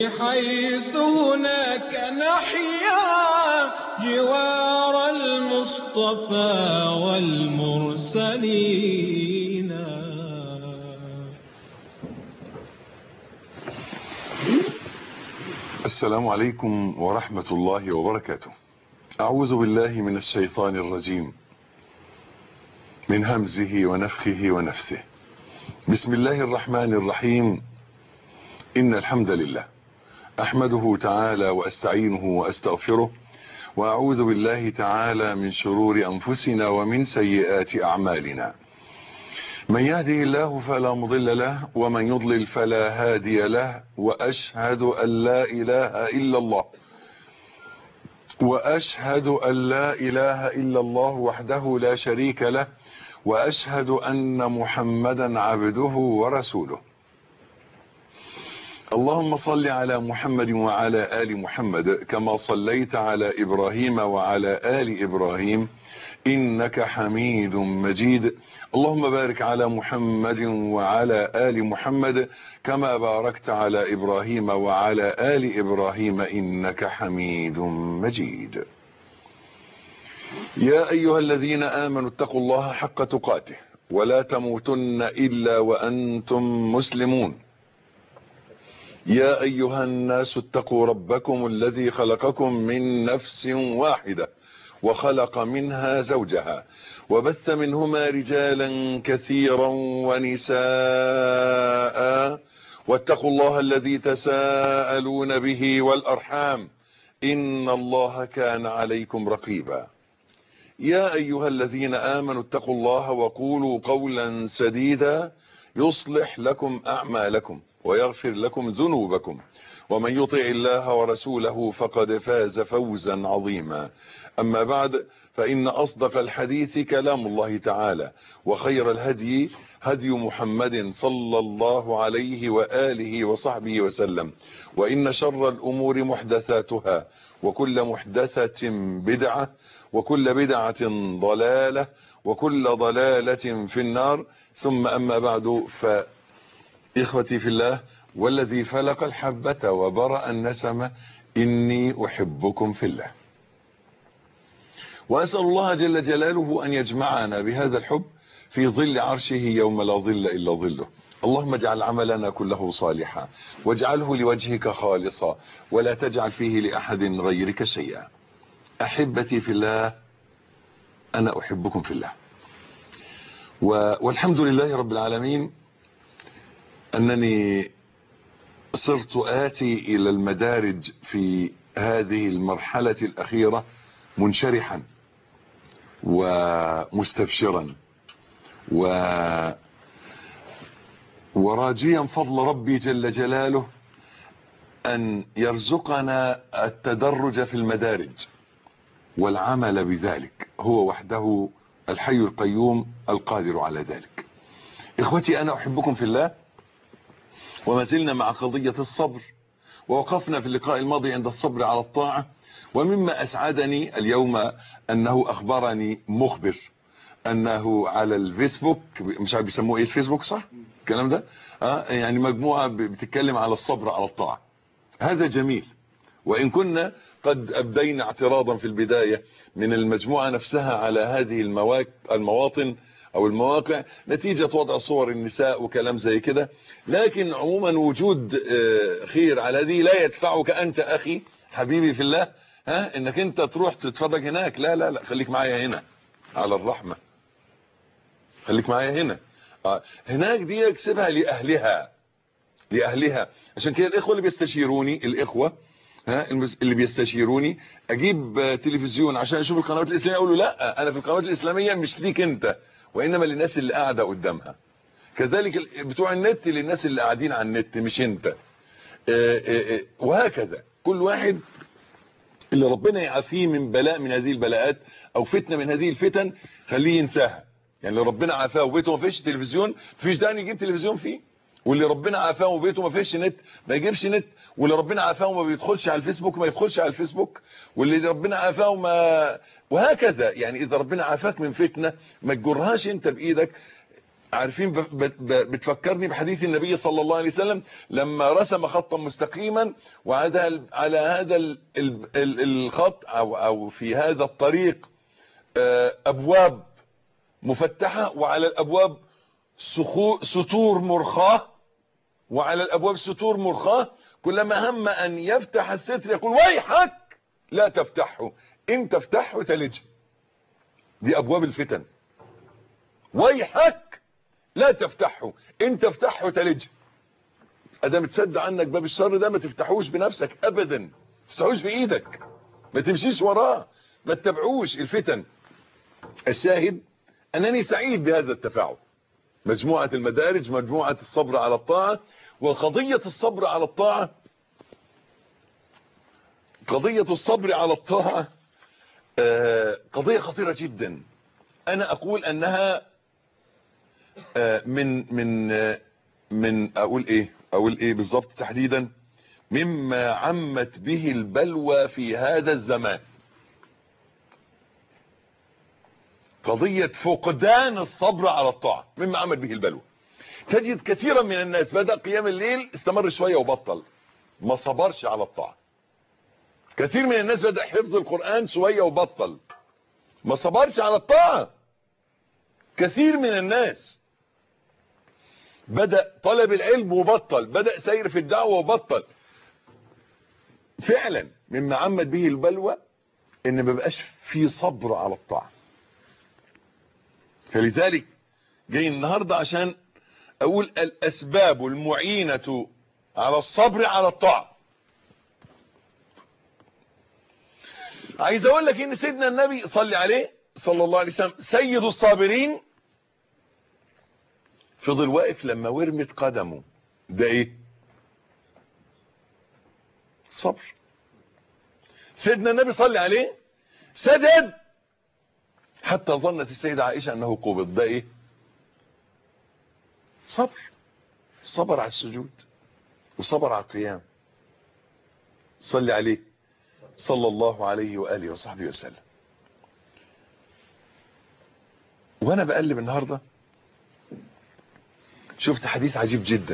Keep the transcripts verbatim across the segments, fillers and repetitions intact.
حيث هناك نحيا جوار المصطفى والمرسلين. السلام عليكم ورحمة الله وبركاته. أعوذ بالله من الشيطان الرجيم من همزه ونفخه ونفسه. بسم الله الرحمن الرحيم. إن الحمد لله أحمده تعالى وأستعينه وأستغفره، وأعوذ بالله تعالى من شرور أنفسنا ومن سيئات أعمالنا. من يهده الله فلا مضل له، ومن يضلل فلا هادي له، وأشهد أن لا إله إلا الله وأشهد أن لا إله إلا الله وحده لا شريك له، وأشهد أن محمدا عبده ورسوله. اللهم صل على محمد وعلى آل محمد كما صليت على إبراهيم وعلى آل إبراهيم إنك حميد مجيد. اللهم بارك على محمد وعلى آل محمد كما باركت على إبراهيم وعلى آل إبراهيم إنك حميد مجيد. يا أيها الذين آمنوا اتقوا الله حق تقاته ولا تموتن إلا وأنتم مسلمون. يا أيها الناس اتقوا ربكم الذي خلقكم من نفس واحدة وخلق منها زوجها وبث منهما رجالا كثيرا ونساء، واتقوا الله الذي تساءلون به والأرحام إن الله كان عليكم رقيبا. يا أيها الذين آمنوا اتقوا الله وقولوا قولا سديدا يصلح لكم أعمالكم ويغفر لكم ذنوبكم، ومن يطع الله ورسوله فقد فاز فوزا عظيما. أما بعد، فإن أصدق الحديث كلام الله تعالى، وخير الهدي هدي محمد صلى الله عليه وآله وصحبه وسلم، وإن شر الأمور محدثاتها، وكل محدثة بدعة، وكل بدعة ضلالة، وكل ضلالة في النار. ثم أما بعد، فإخوتي في الله والذي فلق الحبة وبرأ النسمة إني أحبكم في الله، وأسأل الله جل جلاله أن يجمعنا بهذا الحب في ظل عرشه يوم لا ظل إلا ظله. اللهم اجعل عملنا كله صالحا، واجعله لوجهك خالصا، ولا تجعل فيه لأحد غيرك شيئا. أحبتي في الله، أنا أحبكم في الله، والحمد لله رب العالمين أنني صرت آتي إلى المدارج في هذه المرحلة الأخيرة منشرحا ومستبشرا و وراجيا فضل ربي جل جلاله أن يرزقنا التدرج في المدارج والعمل بذلك، هو وحده الحي القيوم القادر على ذلك. إخوتي، أنا أحبكم في الله، وما زلنا مع قضية الصبر، ووقفنا في اللقاء الماضي عند الصبر على الطاعة. ومما أسعدني اليوم أنه أخبرني مخبر أنه على الفيسبوك، مش عارف بيسموه إيه الفيسبوك، صح الكلام ده؟ آه يعني مجموعة بتتكلم على الصبر على الطاعة. هذا جميل، وإن كنا قد أبدينا اعتراضا في البداية من المجموعة نفسها على هذه المواطن أو المواقع نتيجة وضع صور النساء وكلام زي كده، لكن عموما وجود خير على هذه لا يدفعك أنت أخي حبيبي في الله ها انك انت تروح تتفرج هناك. لا لا لا، خليك معايا هنا على الرحمة، خليك معايا هنا. آه هناك دي اكسبها لأهلها لأهلها. عشان كده الإخوة اللي بيستشيروني الإخوة ها اللي بيستشيروني أجيب تلفزيون عشان أشوف القنوات الإسلامية، أقول له لا، أنا في القنوات الإسلامية مش ليك أنت، وإنما للناس اللي قاعدة قدامها. كذلك بتوع النت للناس اللي قاعدين على النت مش أنت. آآ آآ وهكذا كل واحد اللي ربنا يعافيه من بلاء من هذه البلاءات أو فتنة من هذه الفتن خليه ينساها. يعني اللي ربنا عافاه وبيته ما فيش تلفزيون، فيش داعي يجيب تلفزيون فيه. واللي ربنا عافاه وبيته ما فيش نت ما يجيبش نت. واللي ربنا عافاه وما بيدخلش على الفيسبوك ما يدخلش على الفيسبوك. واللي ربنا عافاه وما وهكذا. يعني اذا ربنا عافاك من فتنة ما تجرهاش انت بايدك، عارفين بتفكرني بحديث النبي صلى الله عليه وسلم لما رسم خطا مستقيما، وعلى على هذا الخط او او في هذا الطريق ابواب مفتحة، وعلى الابواب ستور مرخاة، وعلى الابواب ستور مرخاة، كلما هم ان يفتح الستر يقول ويحك لا تفتحه، ان تفتحه تلج. دي ابواب الفتن. ويحك لا تفتحه، ان تفتحه تلج. ادام تسد عنك باب الشر ده ما تفتحوش بنفسك ابدا، ما تفتحوش بايدك، ما تمشيش وراه، ما تتبعوش الفتن. الشاهد انني سعيد بهذا التفاعل. مجموعة المدارج، مجموعة الصبر على الطاعة. وقضية الصبر على الطاعة، قضية الصبر على الطاعة قضية خطيرة جدا. انا اقول انها من من من اقول ايه اقول ايه بالظبط تحديدا، مما عمت به البلوى في هذا الزمان. قضية فقدان الصبر على الطاعة مما عمت به البلوى. تجد كثيرا من الناس بدأ قيام الليل استمر شوية وبطل، ما صبرش على الطاعة. كثير من الناس بدأ حفظ القرآن شوية وبطل، ما صبرش على الطاعة. كثير من الناس بدأ طلب العلم وبطل، بدأ سير في الدعوة وبطل. فعلا مما عمت به البلوى ان ما بقاش في صبر على الطاعة. فلذلك جاي النهاردة عشان اقول الاسباب المعينة على الصبر على الطاعة. عايز اقول لك ان سيدنا النبي صلى عليه صلى الله عليه وسلم سيد الصابرين فضل واقف لما ورمت قدمه. ده ايه؟ صبر. سيدنا النبي صلى عليه سجد حتى ظنت السيدة عائشة انه قبض. ده ايه؟ صبر. صبر على السجود وصبر على القيام. صلي عليه صلى الله عليه وآله وصحبه وسلم. وانا بقلب النهاردة شفت حديث عجيب جدا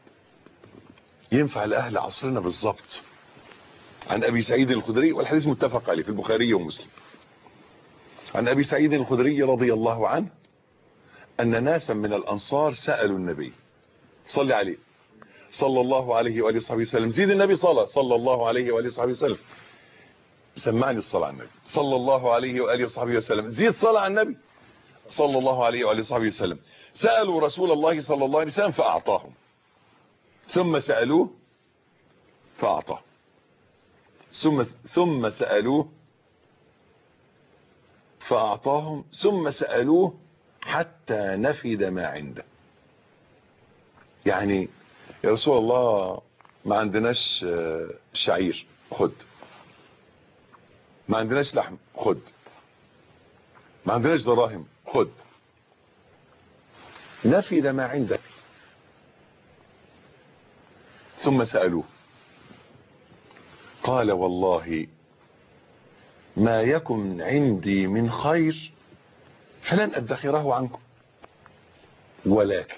ينفع لأهل عصرنا بالظبط، عن أبي سعيد الخدري، والحديث متفق عليه في البخاري ومسلم. عن أبي سعيد الخدري رضي الله عنه أن ناسا من الأنصار سألوا النبي صلى عليه صلى الله عليه وآله وصحبه وسلم. زيد النبي صلى صلى الله عليه وآله وصحبه وسلم. سمعني الصلاة على النبي صلى الله عليه وآله وصحبه وسلم. زيد صلاة على النبي صلى الله عليه وآله وصحبه وسلم. سألوا رسول الله صلى الله عليه وسلم فأعطاهم، ثم سألوه فأعطاه، ثم ثم سألوه فأعطاهم، ثم سألوه حتى نفد ما عنده. يعني يا رسول الله ما عندناش شعير، خد. ما عندناش لحم، خد. ما عندناش دراهم، خد. نفد ما عندك. ثم سألوه قال والله ما يكن عندي من خير فلن أدخره عنكم، ولكن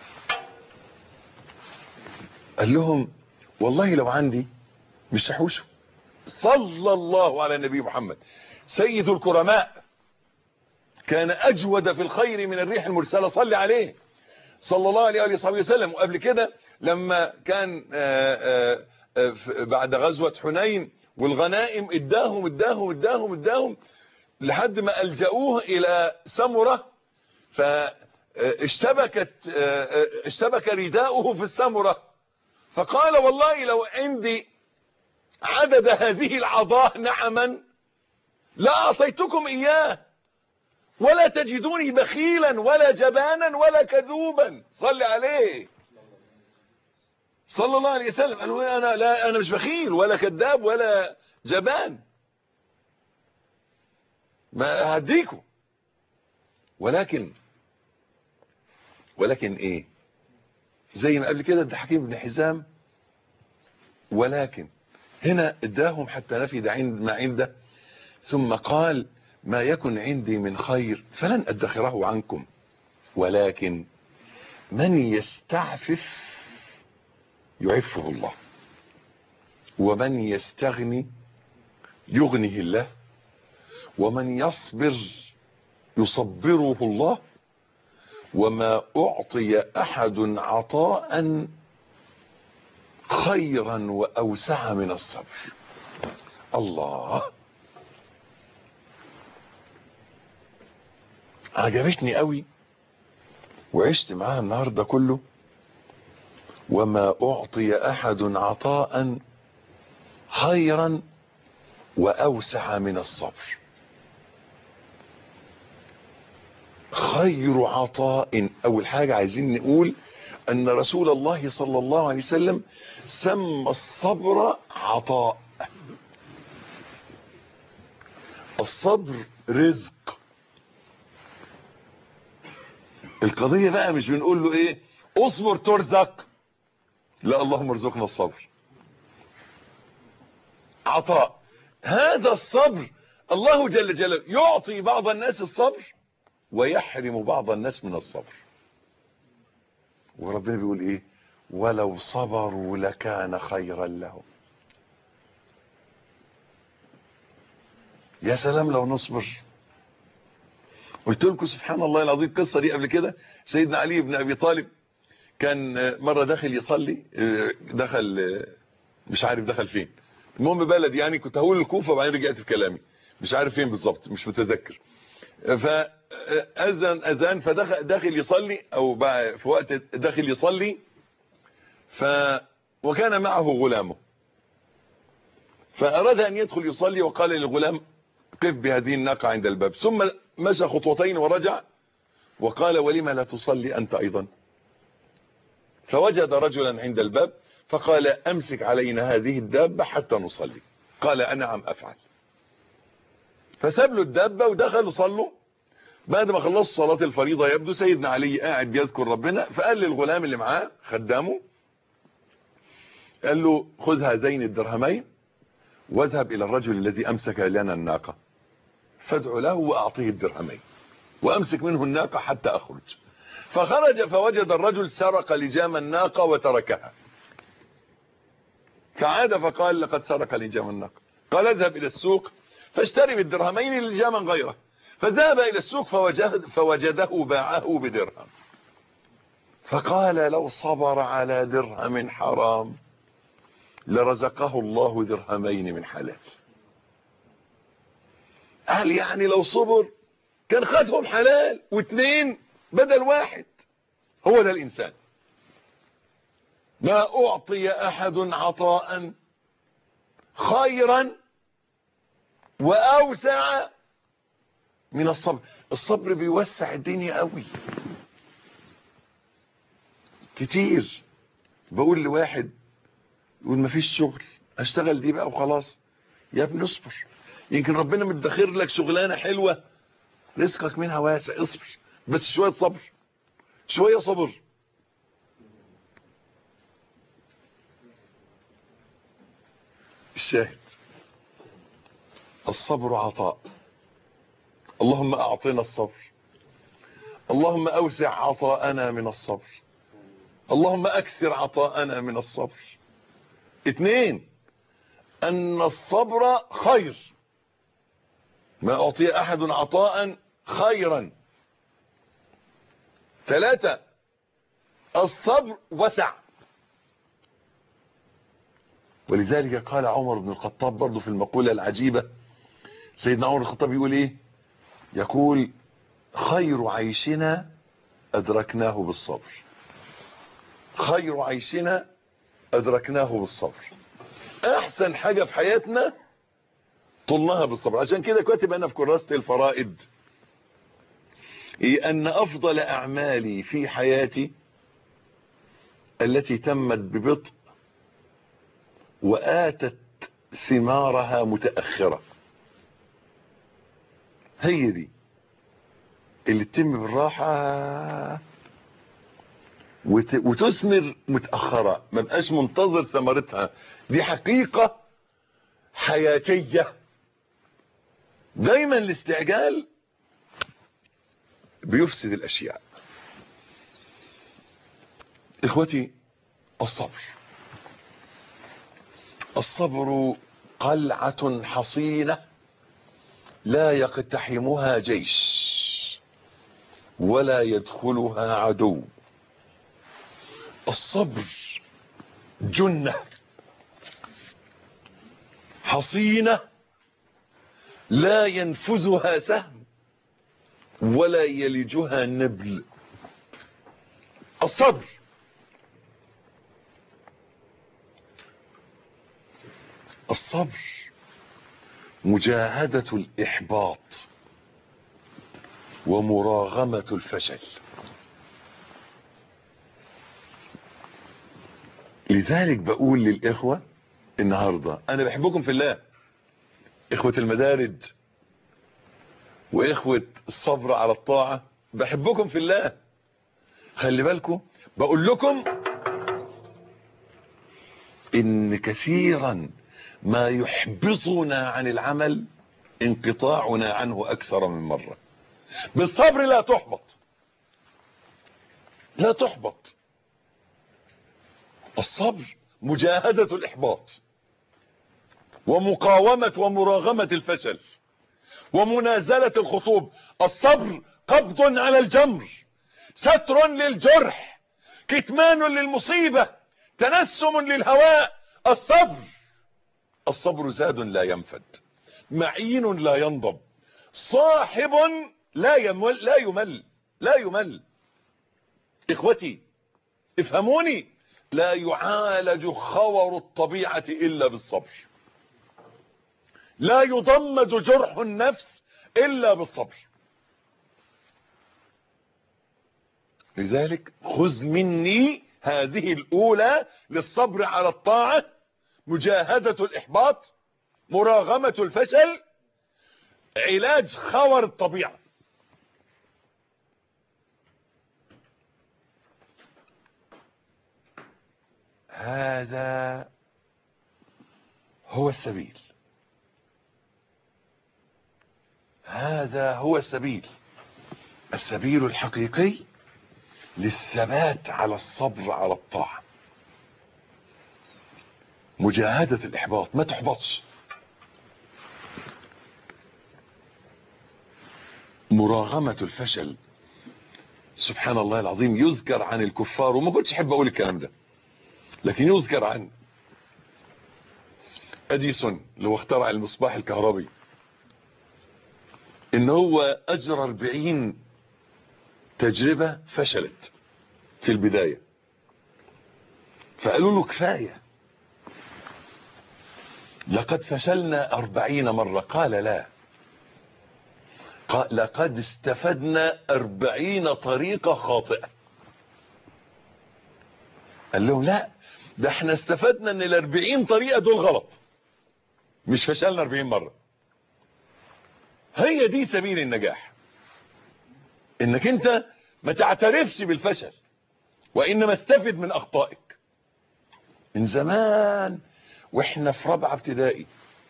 قال لهم والله لو عندي مش هحوشه. صلى الله على النبي محمد سيد الكرماء، كان أجود في الخير من الريح المرسلة. صلي عليه صلى الله عليه وآله وسلم. وقبل كده لما كان آآ آآ بعد غزوة حنين والغنائم اداهم اداهم اداهم اداهم لحد ما ألجأوه إلى سمرة، فاشتبكت اشتبك رداؤه في السمرة، فقال والله لو عندي عدد هذه العضاء نعما لا أعطيتكم إياه، ولا تجدوني بخيلا ولا جبانا ولا كذوبا. صلي عليه صلى الله عليه وسلم. قالوا انا لا، انا مش بخيل ولا كذاب ولا جبان، ما هديكم، ولكن ولكن ايه؟ زي ما قبل كده ادى حكيم بن حزام، ولكن هنا اداهم حتى نفد عند ما عنده، ثم قال ما يكن عندي من خير فلن ادخره عنكم، ولكن من يستعفف يعفه الله، ومن يستغني يغنيه الله، ومن يصبر يصبره الله، وما أعطي أحد عطاء خيرا وأوسع من الصبر. الله، عجبتني قوي وعشت معاها النهارده كله. وما أعطي أحد عطاء خيرا وأوسع من الصبر. خير عطاء، أول حاجة عايزين نقول أن رسول الله صلى الله عليه وسلم سمى الصبر عطاء. الصبر رزق. القضية بقى مش بنقول له ايه اصبر ترزق، لا، اللهم ارزقنا الصبر. عطاء. هذا الصبر الله جل جلاله يعطي بعض الناس الصبر ويحرم بعض الناس من الصبر. وربنا بيقول ايه؟ ولو صبروا لكان خيرا لهم. يا سلام لو نصبر. قلت لكم سبحان الله العظيم القصه دي قبل كده. سيدنا علي بن ابي طالب كان مره داخل يصلي، دخل مش عارف دخل فين، المهم بلد يعني، كنت هقول الكوفه وبعدين رجعت في كلامي، مش عارف فين بالظبط، مش متذكر. فاذن اذان فدخل داخل يصلي، او بقى في وقت داخل يصلي، ف وكان معه غلامه، فاراد ان يدخل يصلي، وقال للغلام قف بهذه الناقه عند الباب، ثم مشى خطوتين ورجع وقال ولما لا تصلي انت ايضا؟ فوجد رجلا عند الباب فقال امسك علينا هذه الدابه حتى نصلي. قال انعم افعل. فساب له الدابه ودخلوا صلوا. بعد ما خلصوا صلاه الفريضه يبدو سيدنا علي قاعد بيذكر ربنا، فقال للغلام اللي معاه خدامه، قال له خذ هذين الدرهمين واذهب الى الرجل الذي امسك لنا الناقه فادع له واعطيه الدرهمين وامسك منه الناقه حتى اخرج. فخرج فوجد الرجل سرق لجام الناقه وتركها، فعاد فقال لقد سرق لجام الناقه. قال اذهب الى السوق فاشتري بالدرهمين لجاما غيره. فذهب الى السوق فوجد فوجده باعه بدرهم. فقال لو صبر على درهم حرام لرزقه الله درهمين من حلال. قال يعني لو صبر كان خدهم حلال واثنين بدل واحد. هو ده الانسان. ما اعطي احد عطاء خيرا واوسع من الصبر. الصبر بيوسع الدنيا قوي كتير. بقول لواحد يقول مفيش شغل، اشتغل دي بقى وخلاص. يا ابني اصبر، يمكن ربنا مدخر لك شغلانه حلوه رزقك منها واسع. اصبر بس شويه صبر، شويه صبر. الشاهد الصبر عطاء. اللهم اعطنا الصبر، اللهم اوسع عطاءنا من الصبر، اللهم اكثر عطاءنا من الصبر. اثنين، ان الصبر خير. ما اعطي احد عطاء خيرا. ثلاثة، الصبر وسع. ولذلك قال عمر بن الخطاب برضه في المقولة العجيبة، سيدنا عمر بن الخطاب يقول ايه؟ يقول خير عيشنا ادركناه بالصبر. خير عيشنا ادركناه بالصبر. احسن حاجة في حياتنا طلناها بالصبر. عشان كده كاتب انا في كراسة الفرائد إيه ان افضل اعمالي في حياتي التي تمت ببطء وآتت ثمارها متأخرة. هي دي اللي تتم بالراحة وت... وتثمر متأخرة، ما بقاش منتظر ثمرتها. دي حقيقة حياتية. دايما الاستعجال بيفسد الاشياء. اخوتي، الصبر الصبر قلعة حصينة لا يقتحمها جيش ولا يدخلها عدو. الصبر جنة حصينة لا ينفذها سهم ولا يلجها نبل. الصبر الصبر مجاهدة الإحباط ومراغمة الفشل. لذلك بقول للإخوة النهاردة، أنا بحبكم في الله، إخوة المدارج وإخوة الصبر على الطاعة، بحبكم في الله. خلي بالكم، بقول لكم إن كثيرا ما يحبطنا عن العمل انقطاعنا عنه أكثر من مرة. بالصبر لا تحبط، لا تحبط. الصبر مجاهدة الإحباط ومقاومة ومراغمة الفشل ومنازلة الخطوب. الصبر قبض على الجمر، ستر للجرح، كتمان للمصيبة، تنسم للهواء. الصبر الصبر زاد لا ينفد، معين لا ينضب، صاحب لا يمل لا يمل لا يمل. إخوتي افهموني، لا يعالج خور الطبيعة إلا بالصبر، لا يضمد جرح النفس إلا بالصبر. لذلك خذ مني هذه الأولى للصبر على الطاعة: مجاهدة الإحباط، مراغمة الفشل، علاج خور الطبيعة. هذا هو السبيل، هذا هو السبيل السبيل الحقيقي للثبات على الصبر على الطاعة. مجاهدة الإحباط، ما تحبطش. مراغمة الفشل. سبحان الله العظيم، يذكر عن الكفار، وما كنتش احب اقول الكلام ده، لكن يذكر عن اديسون اللي هو اخترع المصباح الكهربي، ان هو اجرى أربعين تجربة فشلت في البداية، فقالوا له كفاية، لقد فشلنا أربعين مرة. قال لا، قال لقد استفدنا أربعين طريقة خاطئة. قال لهم لا، ده احنا استفدنا ان الأربعين طريقة دول غلط، مش فشلنا أربعين مرة. هي دي سبيل النجاح، انك انت ما تعترفش بالفشل وانما استفد من اخطائك. من زمان واحنا في رابعه ابتدائي،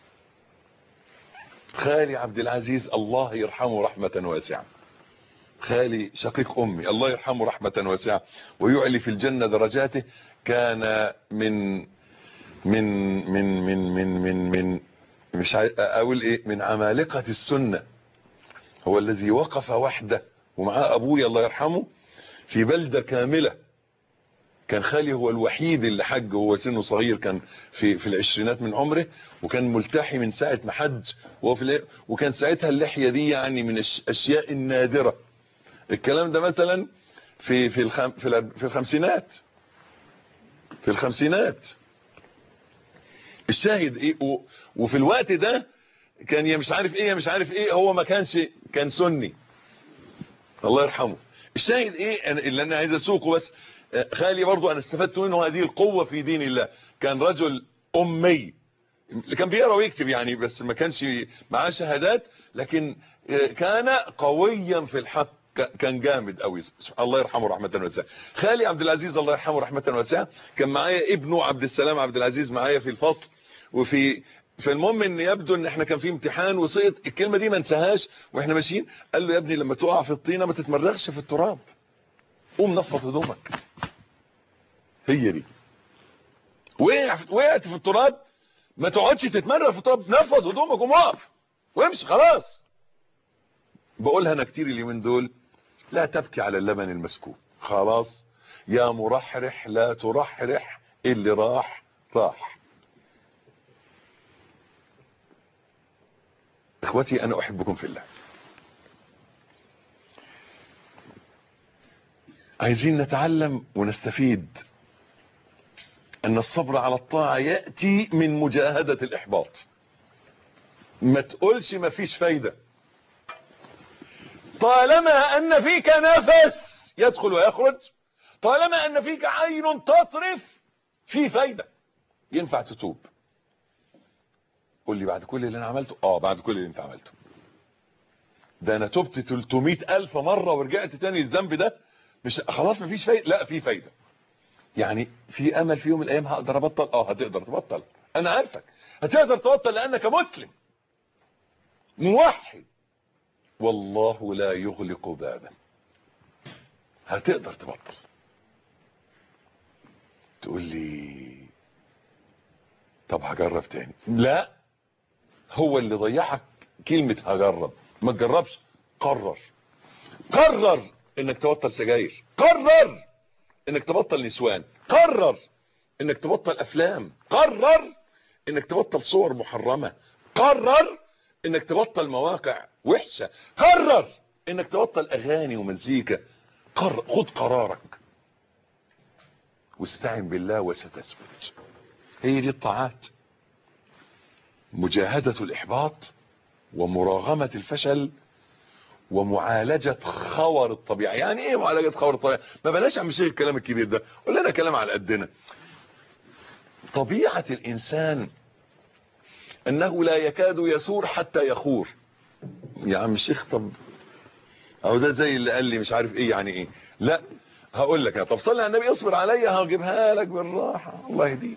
خالي عبد العزيز الله يرحمه رحمة واسعة، خالي شقيق امي الله يرحمه رحمة واسعة ويعلي في الجنة درجاته، كان من من من من من من, من مش اقول ايه، من عمالقة السنة. هو الذي وقف وحده ومعاه ابويا الله يرحمه في بلدة كاملة. كان خالي هو الوحيد اللي حج وهو سنه صغير، كان في في العشرينات من عمره، وكان ملتحي من ساعة ما حج، وفي وكان ساعتها اللحية دي يعني من الاشياء النادرة. الكلام ده مثلا في في الخم في, في الخمسينات في الخمسينات الشاهد ايه، وفي الوقت ده كان يا مش عارف ايه يا مش عارف ايه، هو ما كانش، كان سني الله يرحمه. الشاهد ايه اللي انا عايز اسوقه، بس خالي برضو انا استفدت منه هذه القوة في دين الله. كان رجل امي، كان بيقرا ويكتب يعني، بس ما كانش معاه شهادات، لكن كان قويا في الحق، كان جامد قوي الله يرحمه رحمة واسعة. خالي عبد العزيز الله يرحمه رحمة واسعة كان معايا ابنه عبد السلام عبد العزيز معايا في الفصل، وفي فالمهم ان يبدو ان احنا كان في امتحان وسقط. الكلمة دي ما انساهاش واحنا ماشيين، قال له يا ابني لما تقع في الطينة ما تتمرغش في التراب، قوم نفض هدومك. هي دي. وقعت في التراب، ما تقعدش تتمرغ في التراب، نفض هدومك ومقف وامشي خلاص. بقولها انا كتير اليومين دول، لا تبكي على اللبن المسكوب، خلاص يا مرحرح لا ترحرح، اللي راح راح. اخوتي انا احبكم في الله. عايزين نتعلم ونستفيد ان الصبر على الطاعة يأتي من مجاهدة الاحباط. ما تقولش ما فيش فايدة، طالما ان فيك نفس يدخل ويخرج، طالما ان فيك عين تطرف، في فايدة، ينفع تتوب. قول لي بعد كل اللي انا عملته؟ اه بعد كل اللي انت عملته. ده انا تبت ثلاثمائة الف مرة ورجعت تاني للذنب ده، مش خلاص مفيش فايدة؟ لا في فايدة. يعني في امل في يوم من الايام هقدر ابطل؟ اه هتقدر تبطل، انا عارفك هتقدر تبطل لانك مسلم موحد، والله لا يغلق بابا. هتقدر تبطل. تقول لي طب هجرب تاني؟ لا، هو اللي ضيعك كلمة هجرب. ما تجربش، قرر. قرر انك تبطل سجاير، قرر انك تبطل نسوان، قرر انك تبطل افلام، قرر انك تبطل صور محرمة، قرر انك تبطل مواقع وحشة، قرر انك تبطل اغاني ومزيكا. قرر، خد قرارك واستعن بالله وستثبت. هي دي الطاعات، مجاهدة الاحباط ومراغمة الفشل ومعالجة خور الطبيعة. يعني ايه معالجة خور الطبيعة؟ ما بلاش عم شيخ الكلام الكبير ده، قول لنا كلام على قدنا. طبيعة الانسان انه لا يكاد يثور حتى يخور. يا عم الشيخ طب او ده زي اللي قال لي مش عارف ايه يعني ايه. لا هقول لك، طب صلي على النبي، اصبر عليا هجيبها لك بالراحة الله يهديك.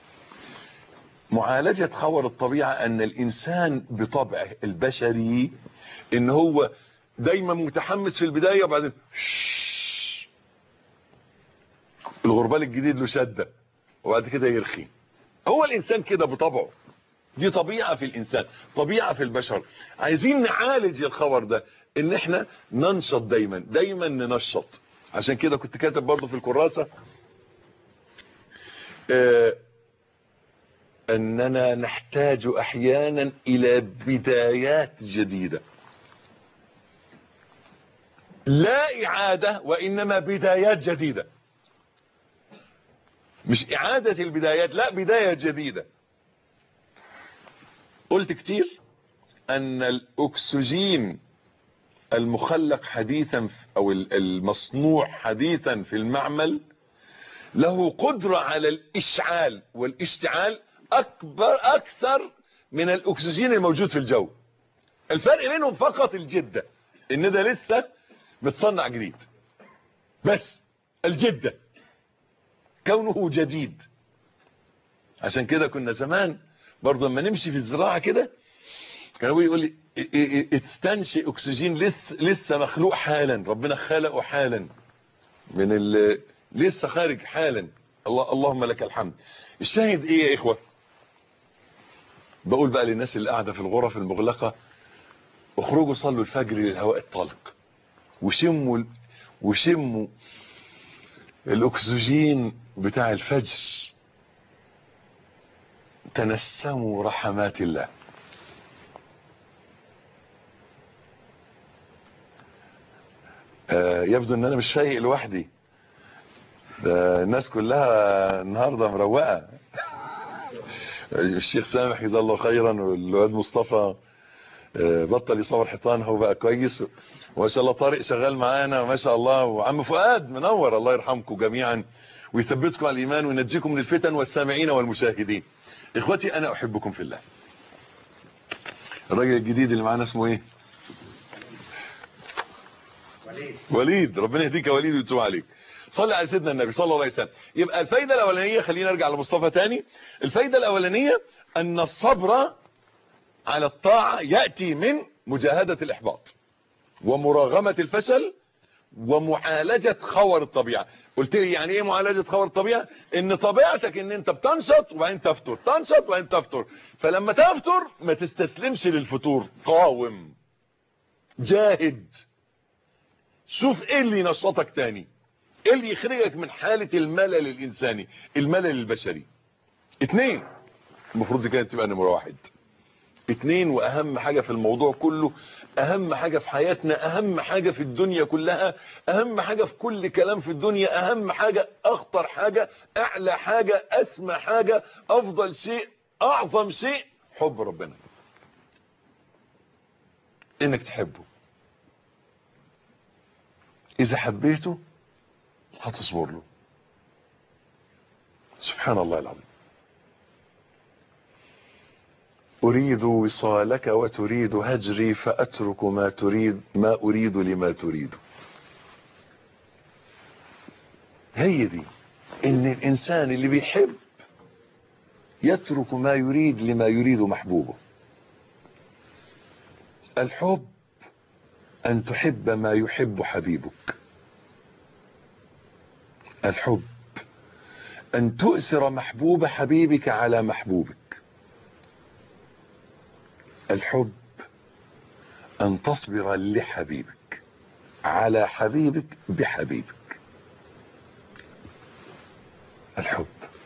معالجة خور الطبيعة ان الانسان بطبعه البشري ان هو دايما متحمس في البداية وبعدين الغربال الجديد له شدة وبعد كده يرخي. هو الانسان كده بطبعه، دي طبيعة في الانسان، طبيعة في البشر. عايزين نعالج الخور ده، ان احنا ننشط دايما، دايما ننشط. عشان كده كنت كاتب برضو في الكراسة اه اننا نحتاج احيانا الى بدايات جديدة، لا اعادة وانما بدايات جديدة. مش اعادة البدايات، لا بداية جديدة. قلت كتير ان الاكسجين المخلق حديثا او المصنوع حديثا في المعمل له قدرة على الاشعال والاشتعال اكبر اكثر من الاكسجين الموجود في الجو. الفرق بينهم فقط الجدة، ان ده لسه متصنع جديد، بس الجدة كونه جديد. عشان كده كنا زمان برضه لما نمشي في الزراعة كده كانوا يقول لي استنشق اكسجين لسه لسه مخلوق حالا، ربنا خلقه حالا من ال لسه خارج حالا. الله اللهم لك الحمد. الشاهد ايه يا اخوة؟ بقول بقى للناس اللي قاعدة في الغرف المغلقة، اخرجوا صلوا الفجر للهواء الطلق، وشموا وشموا الاكسجين بتاع الفجر، تنسموا رحمات الله. آه يبدو ان انا مش فايق لوحدي، ده الناس كلها النهارده مروقه. الشيخ سامح جزاه الله خيرا، والواد مصطفى آه بطل يصور حيطان، هو بقى كويس، وما شاء الله طارق شغال معانا ما شاء الله، وعم فؤاد منور، الله يرحمكم جميعا ويثبتكم على الايمان وينجيكم من الفتن، والسامعين والمشاهدين. اخوتي انا احبكم في الله. الراجل الجديد اللي معانا اسمه ايه؟ وليد. وليد، ربنا يهديك يا وليد ويتوب عليك. صلي على سيدنا النبي صلى الله عليه وسلم. يبقى الفايدة الاولانية، خلينا نرجع لمصطفى تاني. الفايدة الاولانية ان الصبر على الطاعة يأتي من مجاهدة الاحباط ومراغمة الفشل ومعالجة خور الطبيعة. قلت لي يعني ايه معالجة خور الطبيعة؟ ان طبيعتك ان انت بتنشط وبعدين تفتر، تنشط وبعدين تفتر. فلما تفتر ما تستسلمش للفتور، قاوم، جاهد، شوف ايه اللي ينشطك تاني، ايه اللي يخرجك من حالة الملل الانساني، الملل البشري. اتنين، المفروض دي كانت تبقى نمرة واحد. اتنين، واهم حاجة في الموضوع كله، اهم حاجة في حياتنا، اهم حاجة في الدنيا كلها، اهم حاجة في كل كلام في الدنيا، اهم حاجة، اخطر حاجة، اعلى حاجة، اسمى حاجة، افضل شيء، اعظم شيء، حب ربنا. انك تحبه. اذا حبيته هتصبر له. سبحان الله العظيم. أريد وصالك وتريد هجري فأترك ما تريد ما أريد لما تريد. هي دي، إن الإنسان اللي بيحب يترك ما يريد لما يريد محبوبه. الحب أن تحب ما يحب حبيبك. الحب أن تؤثر محبوب حبيبك على محبوبك. الحب أن تصبر لحبيبك على حبيبك بحبيبك. الحب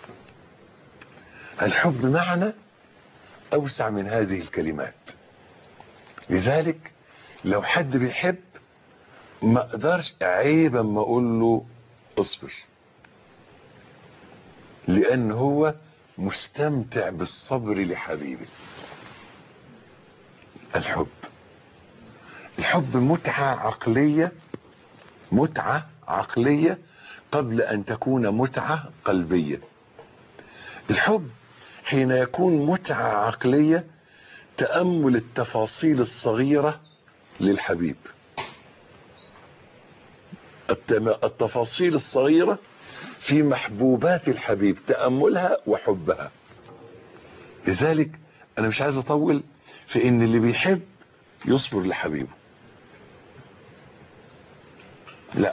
الحب معنى أوسع من هذه الكلمات. لذلك لو حد بيحب ما اقدرش عيبا ما اقول له اصبر، لان هو مستمتع بالصبر لحبيبه. الحب الحب متعة عقلية، متعة عقلية قبل ان تكون متعة قلبية. الحب حين يكون متعة عقلية تأمل التفاصيل الصغيرة للحبيب، التفاصيل الصغيرة في محبوبات الحبيب، تأملها وحبها. لذلك انا مش عايز اطول في ان اللي بيحب يصبر لحبيبه. لا،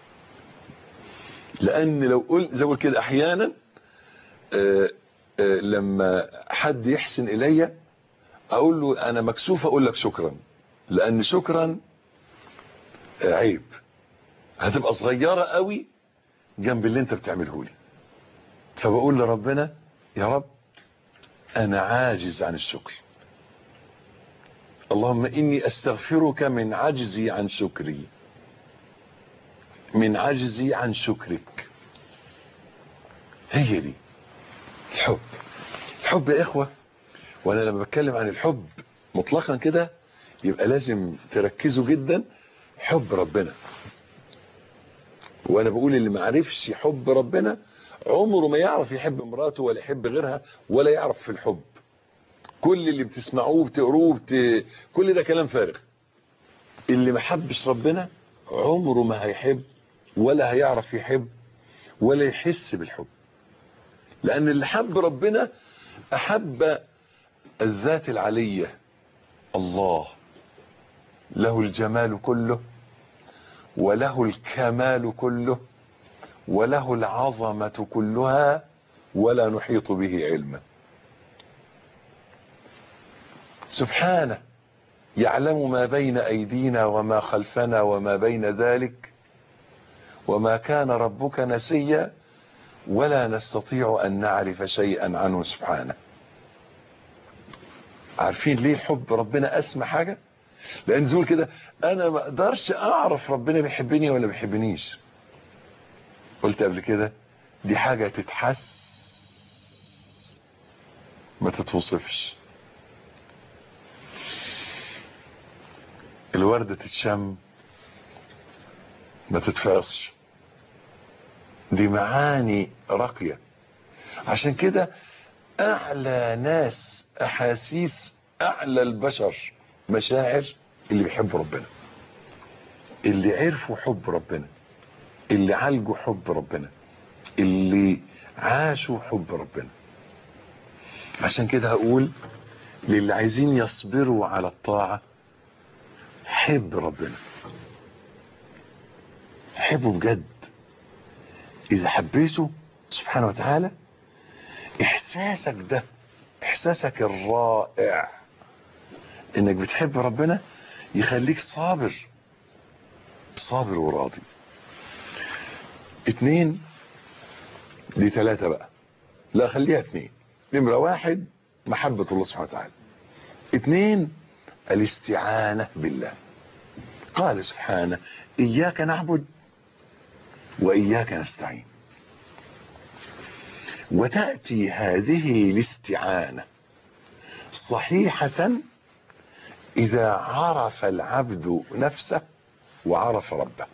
لان لو قلت زي كده احيانا آآ آآ لما حد يحسن الي اقول له انا مكسوف اقول لك شكرا، لان شكرا عيب، هتبقى صغيرة قوي جنب اللي انت بتعمله لي. فبقول لربنا يا رب انا عاجز عن الشكر، اللهم اني استغفرك من عجزي عن شكري، من عجزي عن شكرك. هي دي الحب. الحب يا اخوة، وانا لما بتكلم عن الحب مطلقا كده يبقى لازم تركزوا جدا. حب ربنا، وانا بقول اللي ما عرفش حب ربنا عمره ما يعرف يحب مراته ولا يحب غيرها ولا يعرف في الحب. كل اللي بتسمعوه بتقروه بت... كل ده كلام فارغ. اللي ما حبش ربنا عمره ما هيحب ولا هيعرف يحب ولا يحس بالحب. لان اللي حب ربنا احب الذات العلية، الله له الجمال كله وله الكمال كله وله العظمة كلها ولا نحيط به علما. سبحانه يعلم ما بين أيدينا وما خلفنا وما بين ذلك، وما كان ربك نسيا ولا نستطيع أن نعرف شيئا عنه سبحانه. عارفين ليه حب ربنا أسمى حاجة؟ لأن زول كده أنا ما أقدرش أعرف ربنا بيحبني ولا بيحبنيش. قلت قبل كده دي حاجة تتحس ما تتوصفش. الوردة تتشم ما تتفرصش. دي معاني راقية. عشان كده اعلى ناس احاسيس، اعلى البشر مشاعر اللي بيحبوا ربنا، اللي عرفوا حب ربنا، اللي عالجوا حب ربنا، اللي عاشوا حب ربنا. عشان كده هقول للي عايزين يصبروا على الطاعة حب ربنا. حبه بجد. اذا حبيته سبحانه وتعالى، احساسك ده، احساسك الرائع انك بتحب ربنا، يخليك صابر، صابر وراضي. اتنين، دي ثلاثة بقى، لا خليها اتنين. نمرة واحد محبة الله سبحانه وتعالى. اتنين الاستعانة بالله. قال سبحانه اياك نعبد واياك نستعين. وتأتي هذه الاستعانة صحيحة اذا عرف العبد نفسه وعرف ربه.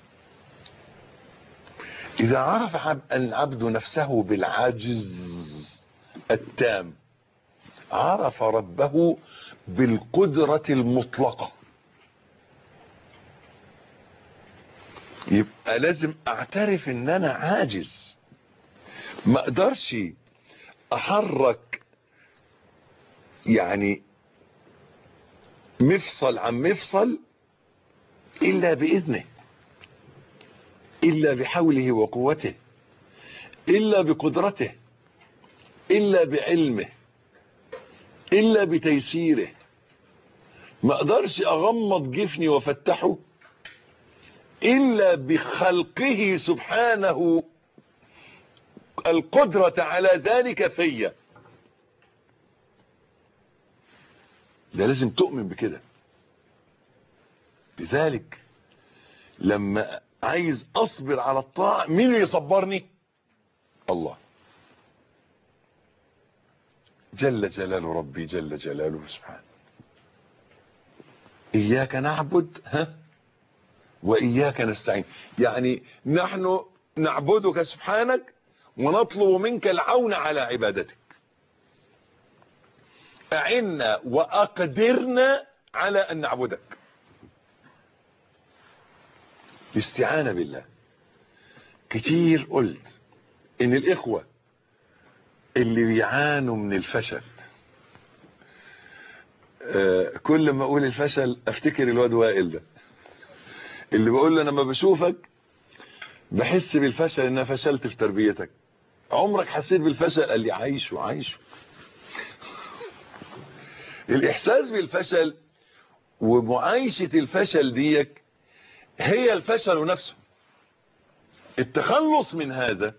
اذا عرف العبد نفسه بالعجز التام، عرف ربه بالقدرة المطلقة. يبقى لازم اعترف ان انا عاجز، ما اقدرش احرك يعني مفصل عن مفصل الا باذنه، الا بحوله وقوته، الا بقدرته، الا بعلمه، الا بتيسيره. ما اقدرش اغمض جفني وافتحه الا بخلقه سبحانه القدرة على ذلك فيا. ده لازم تؤمن بكده. لذلك لما عايز اصبر على الطاعة، مين اللي يصبرني؟ الله جل جلال ربي جل جلاله سبحانه. اياك نعبد ها واياك نستعين، يعني نحن نعبدك سبحانك ونطلب منك العون على عبادتك. اعنا واقدرنا على ان نعبدك. الاستعانة بالله. كتير قلت ان الاخوة اللي بيعانوا من الفشل، آه كل ما اقول الفشل افتكر الواد وائل ده اللي بقول له انا لما بشوفك بحس بالفشل، ان انا فشلت في تربيتك. عمرك حسيت بالفشل؟ قال لي عايشه عايشه. الاحساس بالفشل ومعايشة الفشل ديك هي الفشل نفسه. التخلص من هذا،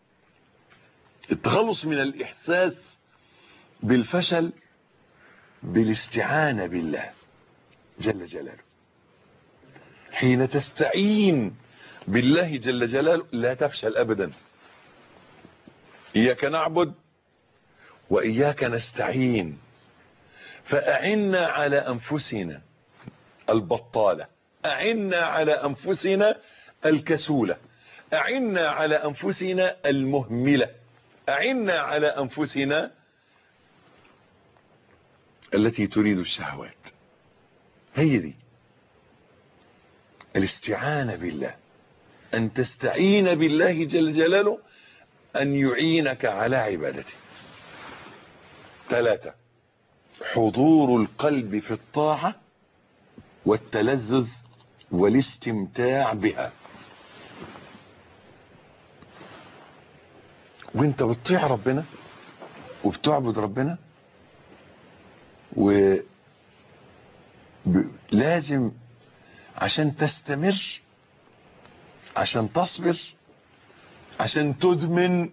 التخلص من الاحساس بالفشل بالاستعانة بالله جل جلاله. حين تستعين بالله جل جلاله لا تفشل ابدا. اياك نعبد واياك نستعين. فاعنا على انفسنا البطالة، اعنا على انفسنا الكسولة، اعنا على انفسنا المهملة، اعنا على انفسنا التي تريد الشهوات. هي دي الاستعانة بالله، ان تستعين بالله جل جلاله ان يعينك على عبادته. ثلاثة، حضور القلب في الطاعة والتلذذ والاستمتاع بها. وانت بتطيع ربنا وبتعبد ربنا، ولازم عشان تستمر، عشان تصبر، عشان تدمن،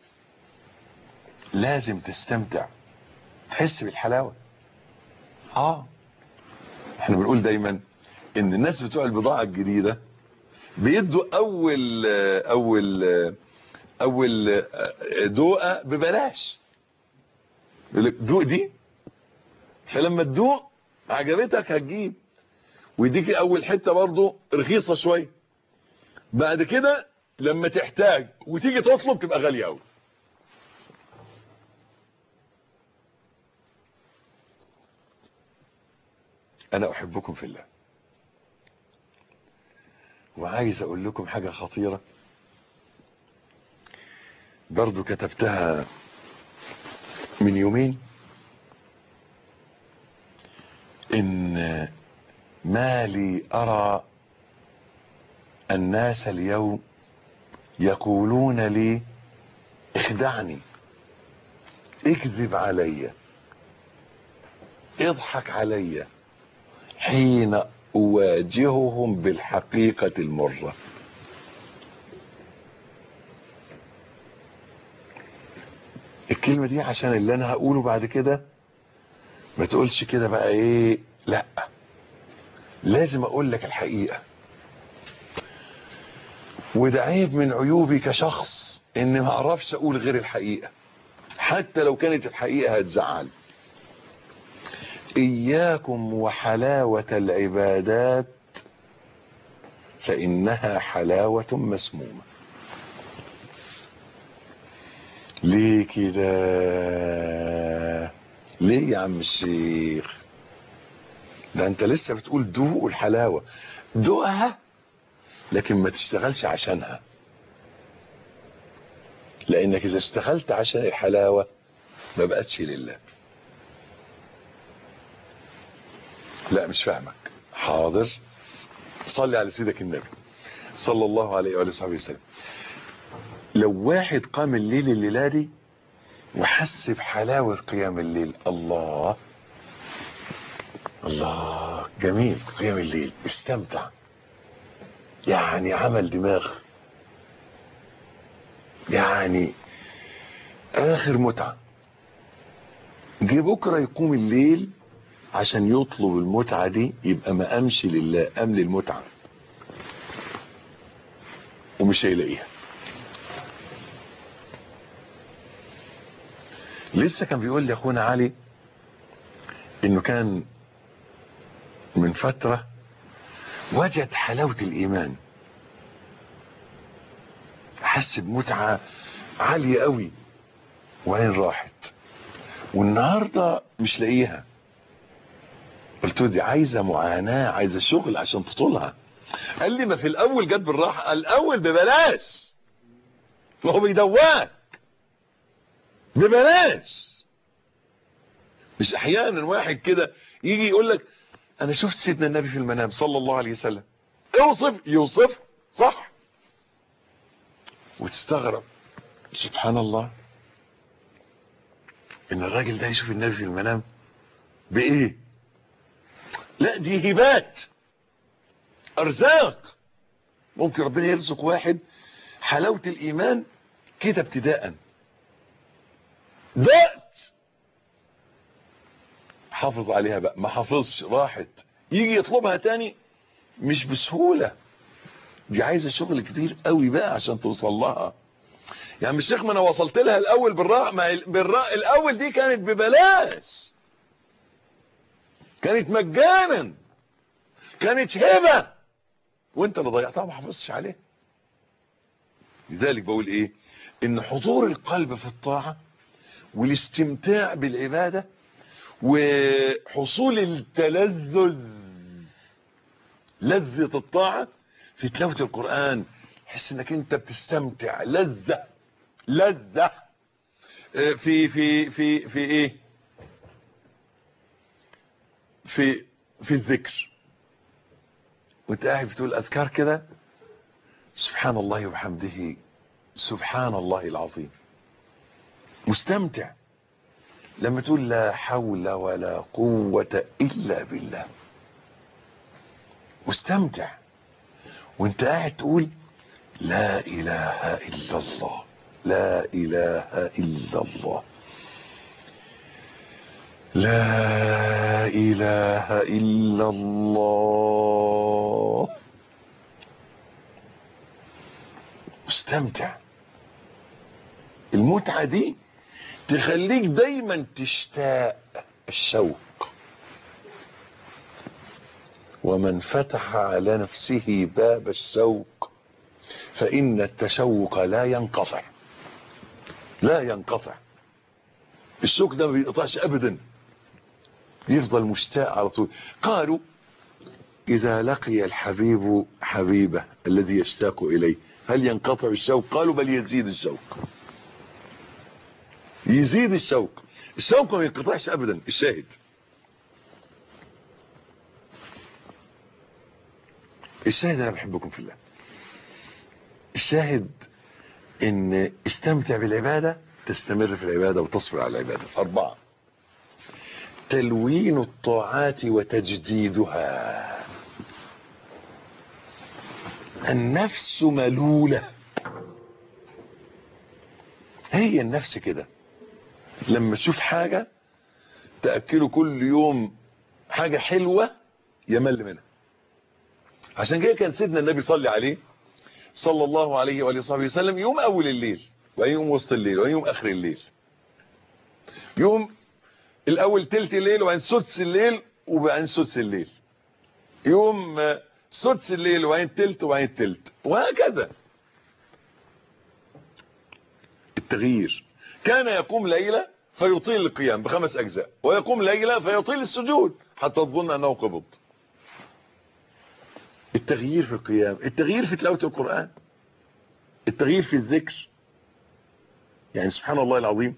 لازم تستمتع، تحس بالحلاوة. اه احنا بنقول دايما ان الناس بتوع البضاعة الجديدة بيدوا اول اول اول دوقة ببلاش. يقول لك دوق دي، فلما تدوق عجبتك هتجيب، ويديك اول حتة برضو رخيصة شوية. بعد كده لما تحتاج وتيجي تطلب تبقى غالية قوي. انا احبكم في الله، وعايز اقول لكم حاجة خطيرة برضو كتبتها من يومين، ان ما لي ارى الناس اليوم يقولون لي اخدعني، اكذب علي، اضحك علي، حين اواجههم بالحقيقة المرة. الكلمة دي عشان اللي انا هقوله بعد كده ما تقولش كده بقى ايه، لا، لازم اقول لك الحقيقة. وده عيب من عيوبي كشخص اني ما اعرفش اقول غير الحقيقة، حتى لو كانت الحقيقة هتزعل. اياكم وحلاوة العبادات فانها حلاوة مسمومة. ليه كده؟ ليه يا عم الشيخ؟ ده انت لسه بتقول دوق الحلاوة. دوقها لكن ما تشتغلش عشانها، لانك اذا اشتغلت عشان الحلاوة ما بقتش لله. لا مش فاهمك. حاضر، صلي على سيدك النبي صلى الله عليه وآله وصحبه وسلم. لو واحد قام الليل الليلة دي وحس بحلاوة قيام الليل، الله الله جميل قيام الليل، استمتع، يعني عمل دماغ، يعني اخر متعة. جه بكرة يقوم الليل عشان يطلب المتعة دي، يبقى ما قامش لله، قام للمتعة ومش هيلاقيها. لسه كان بيقول لي اخونا علي انه كان من فترة وجد حلاوة الايمان، حس بمتعة عالية قوي، وين راحت؟ والنهاردة مش لاقيها. قلت له دي عايزة معاناة، عايزة شغل عشان تطولها. قال لي ما في الاول جت بالراحة، الاول ببلاش، وهو بيدواك ببلاش. مش احيانا واحد كده يجي يقول لك انا شفت سيدنا النبي في المنام صلى الله عليه وسلم، اوصف، يوصف صح، وتستغرب سبحان الله ان الراجل ده يشوف النبي في المنام بايه؟ لا دي هبات، ارزاق. ممكن ربنا يرزق واحد حلاوة الايمان كده ابتداء، ذات حافظ عليها بقى، ما حافظش راحت، يجي يطلبها تاني مش بسهولة. دي عايزة شغل كبير قوي بقى عشان توصل لها. يعني مش شيخ، ما انا وصلت لها الاول بالراء، ما بالراء الاول دي كانت ببلاش، كانت مجانا، كانت هبة، وانت اللي ضيعتها ما حافظتش عليها. لذلك بقول ايه، ان حضور القلب في الطاعة والاستمتاع بالعبادة وحصول التلذذ، لذة الطاعة في تلاوة القرآن، حس انك انت بتستمتع، لذة لذة في في في في ايه، في في الذكر، وانت قاعد بتقول اذكار كده، سبحان الله وبحمده سبحان الله العظيم، مستمتع. لما تقول لا حول ولا قوة الا بالله، مستمتع. وانت قاعد تقول لا اله الا الله، لا اله الا الله، لا اله الا الله، مستمتع. المتعة دي تخليك دايما تشتاق، الشوق. ومن فتح على نفسه باب الشوق فإن التشوق لا ينقطع، لا ينقطع. الشوق ده ما بينقطعش أبدا، يفضل مشتاق على طول. قالوا إذا لقي الحبيب حبيبه الذي يشتاق إليه هل ينقطع الشوق؟ قالوا بل يزيد الشوق، يزيد الشوق. الشوق ما ينقطعش أبدا. الشاهد، الشاهد أنا بحبكم في الله. الشاهد ان استمتع بالعبادة تستمر في العبادة وتصبر على العبادة. أربعة، تلوين الطاعات وتجديدها. النفس ملولة، هي النفس كده لما تشوف حاجة تأكله كل يوم حاجة حلوة يمل منها. عشان كده كان سيدنا النبي صلى عليه صلى الله عليه وآله وصحبه وسلم يوم أول الليل ويوم وسط الليل ويوم آخر الليل. يوم الأول تلت الليل وبعدين سدس الليل وبعدين سدس الليل. يوم سدس الليل وبعدين تلت وبعدين تلت، وهكذا التغيير. كان يقوم ليلة فيطيل القيام بخمس أجزاء، ويقوم ليلة فيطيل السجود حتى تظن أنه قبض. التغيير في القيام، التغيير في تلاوة القرآن، التغيير في الذكر. يعني سبحان الله العظيم،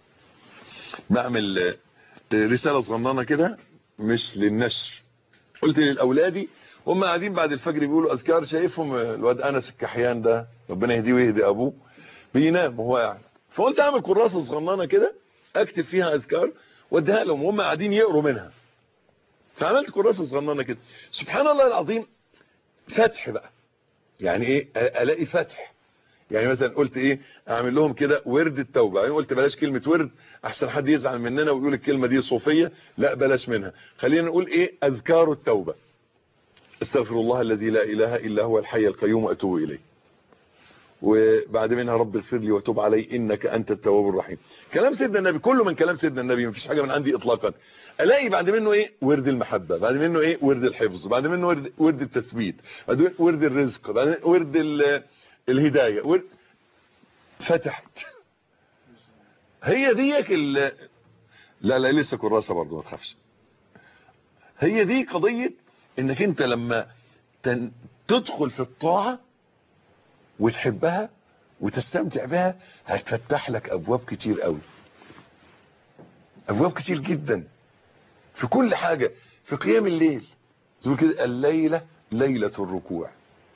بعمل رسالة صغننة كده مش للنشر، قلت للأولادي هم قاعدين بعد الفجر بيقولوا أذكار، شايفهم الواد أنس الكحيان ده ربنا يهديه ويهدي أبوه بينام وهو قاعد، فقلت أعمل كراسة صغننة كده أكتب فيها أذكار واديها لهم وهم قاعدين يقروا منها. فعملت كراسة صغننة كده. سبحان الله العظيم، فتح بقى. يعني ايه الاقي فتح. يعني مثلا قلت ايه اعمل لهم كده ورد التوبه، يعني قلت بلاش كلمه ورد احسن حد يزعل مننا ويقول الكلمه دي صوفيه، لا بلاش منها، خلينا نقول ايه اذكار التوبه. استغفر الله الذي لا اله الا هو الحي القيوم واتوب اليه، وبعد منها رب اغفر لي وتوب علي انك انت التواب الرحيم. كلام سيدنا النبي، كله من كلام سيدنا النبي، مفيش حاجه من عندي اطلاقا. الاقي بعد منه ايه ورد المحبه، بعد منه ايه ورد الحفظ، بعد منه ورد, ورد التثبيت، بعد ورد الرزق، بعد ورد الهدايه، ورد فتحت. هي ديك ال... لا لا لسه كراسه برضه ما تخافش. هي دي قضيه انك انت لما تن... تدخل في الطاعه وتحبها وتستمتع بها هتفتح لك ابواب كتير قوي، ابواب كتير جدا في كل حاجة. في قيام الليل تقول كده الليلة ليلة الركوع،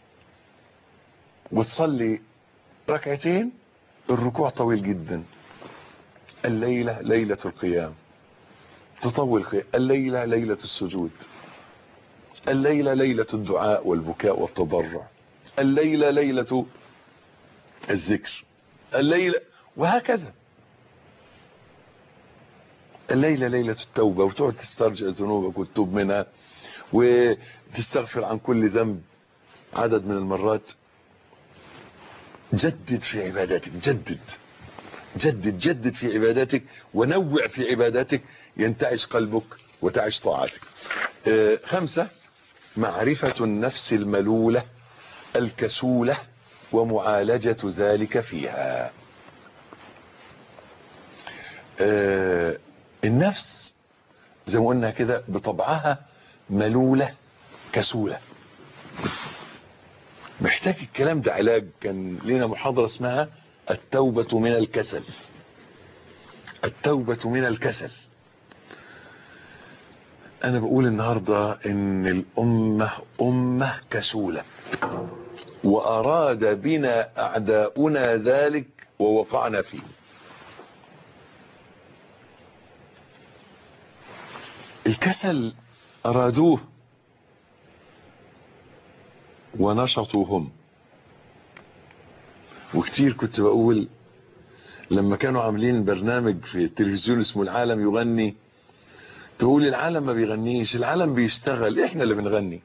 وتصلي ركعتين الركوع طويل جدا. الليلة ليلة القيام تطول القيام. الليلة ليلة السجود. الليلة ليلة الدعاء والبكاء والتضرع. الليلة ليلة الذكر. الليلة وهكذا. الليلة ليلة التوبة، وتقعد تسترجع ذنوبك وتتوب منها وتستغفر عن كل ذنب عدد من المرات. جدد في عباداتك، جدد جدد جدد في عباداتك ونوع في عباداتك ينتعش قلبك وتعش طاعتك. آه خمسة، معرفة النفس الملولة الكسولة ومعالجة ذلك فيها. آه النفس زي ما قلنا كده بطبعها ملولة كسولة، محتاج الكلام ده علاج. كان لنا محاضرة اسمها التوبة من الكسل. التوبة من الكسل. انا بقول النهاردة ان الامة امة كسولة، واراد بنا اعداؤنا ذلك ووقعنا فيه. الكسل ارادوه ونشطوا هم. وكتير كنت بقول لما كانوا عاملين برنامج في التلفزيون اسمه العالم يغني، تقول العالم ما بيغنيش، العالم بيشتغل، احنا اللي بنغني.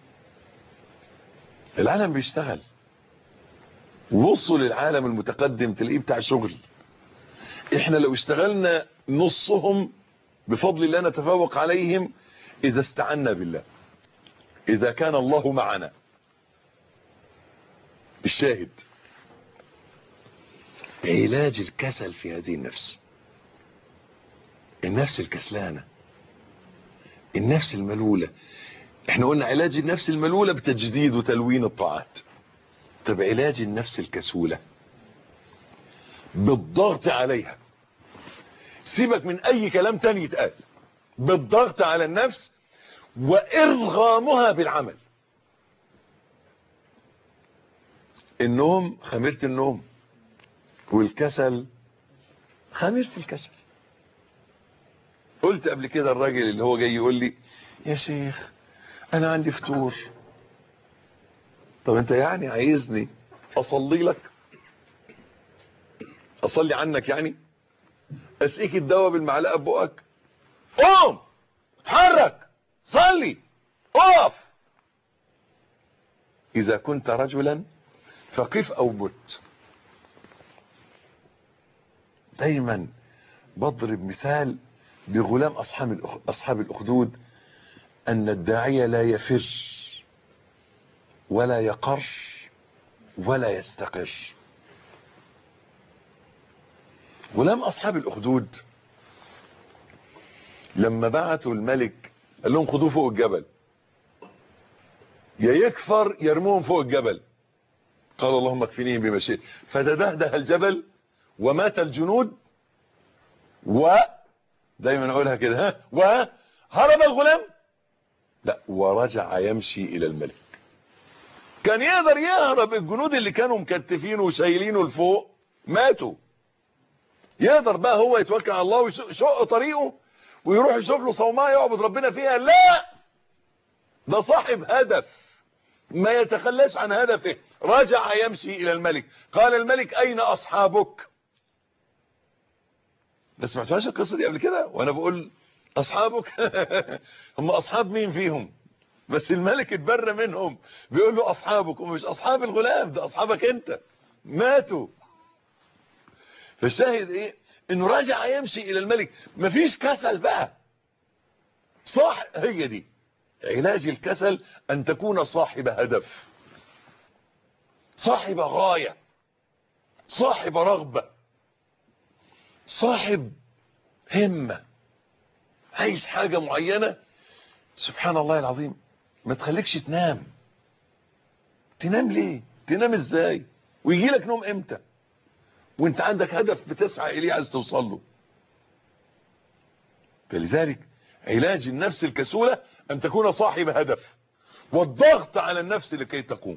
العالم بيشتغل. وبصوا للعالم المتقدم تلاقيه بتاع شغل. احنا لو اشتغلنا نصهم بفضل الله نتفوق عليهم اذا استعنا بالله، اذا كان الله معنا. الشاهد علاج الكسل في هذه النفس، النفس الكسلانة، النفس الملولة. احنا قلنا علاج النفس الملولة بتجديد وتلوين الطاعات. طب علاج النفس الكسولة بالضغط عليها. سيبك من اي كلام تاني يتقال، بالضغط على النفس وارغامها بالعمل. النوم خميرة النوم، والكسل خميرة الكسل. قلت قبل كده الراجل اللي هو جاي يقول لي يا شيخ انا عندي فتور. طب انت يعني عايزني اصلي لك؟ اصلي عنك يعني؟ اسقيك الدواء بالمعلقه ببقك؟ قوم اتحرك صلي اقف. اذا كنت رجلا فقف او مت. دايما بضرب مثال بغلام اصحاب اصحاب الاخدود، ان الداعية لا يفر ولا يقر ولا يستقر. غلام اصحاب الاخدود لما بعتوا الملك قال لهم خدوه فوق الجبل، يا يكفر يرموهم فوق الجبل. قال اللهم اكفنيهم بما شئت، فتدهده الجبل ومات الجنود، و دايما اقولها كده، ها، وهرب الغلام، لا ورجع يمشي الى الملك. كان يقدر يهرب، الجنود اللي كانوا مكتفينه وشايلينه لفوق ماتوا. يقدر بقى هو يتوكل على الله ويشق طريقه ويروح يشوف له صومعه يعبد ربنا فيها؟ لا، ده صاحب هدف ما يتخلاش عن هدفه. رجع يمشي الى الملك. قال الملك اين اصحابك؟ ما سمعتوهاش القصه دي قبل كده وانا بقول اصحابك؟ هم اصحاب مين فيهم؟ بس الملك اتبرى منهم، بيقول له اصحابك، ومش اصحاب الغلام، ده اصحابك انت، ماتوا. فالشاهد ايه؟ انه رجع يمشي الى الملك. مفيش كسل بقى، صح؟ هي دي علاج الكسل، ان تكون صاحب هدف، صاحب غاية، صاحب رغبة، صاحب همة، عايز حاجة معينة. سبحان الله العظيم، ما تخليكش تنام. تنام ليه؟ تنام ازاي؟ ويجي لك نوم امتى وانت عندك هدف بتسعى اليه عايز توصل له؟ فلذلك علاج النفس الكسولة ان تكون صاحب هدف، والضغط على النفس لكي تقوم.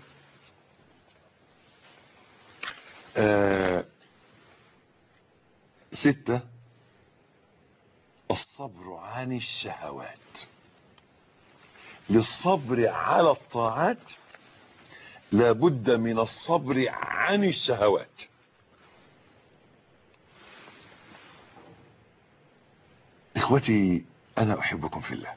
آه ستة، الصبر عن الشهوات. للصبر على الطاعات لابد من الصبر عن الشهوات. اخوتي انا احبكم في الله،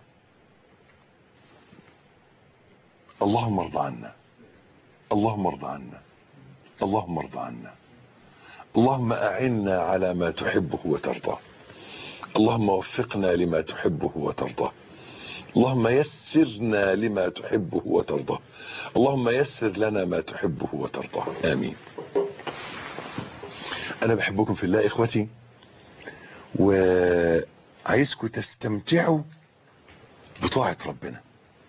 اللهم ارضى عنا، اللهم ارضى عنا، اللهم ارضى عنا، اللهم اعنا على ما تحبه وترضاه، اللهم وفقنا لما تحبه وترضاه، اللهم يسرنا لما تحبه وترضاه، اللهم يسر لنا ما تحبه وترضاه، امين. انا بحبكم في الله اخوتي، وعايزكم تستمتعوا بطاعة ربنا،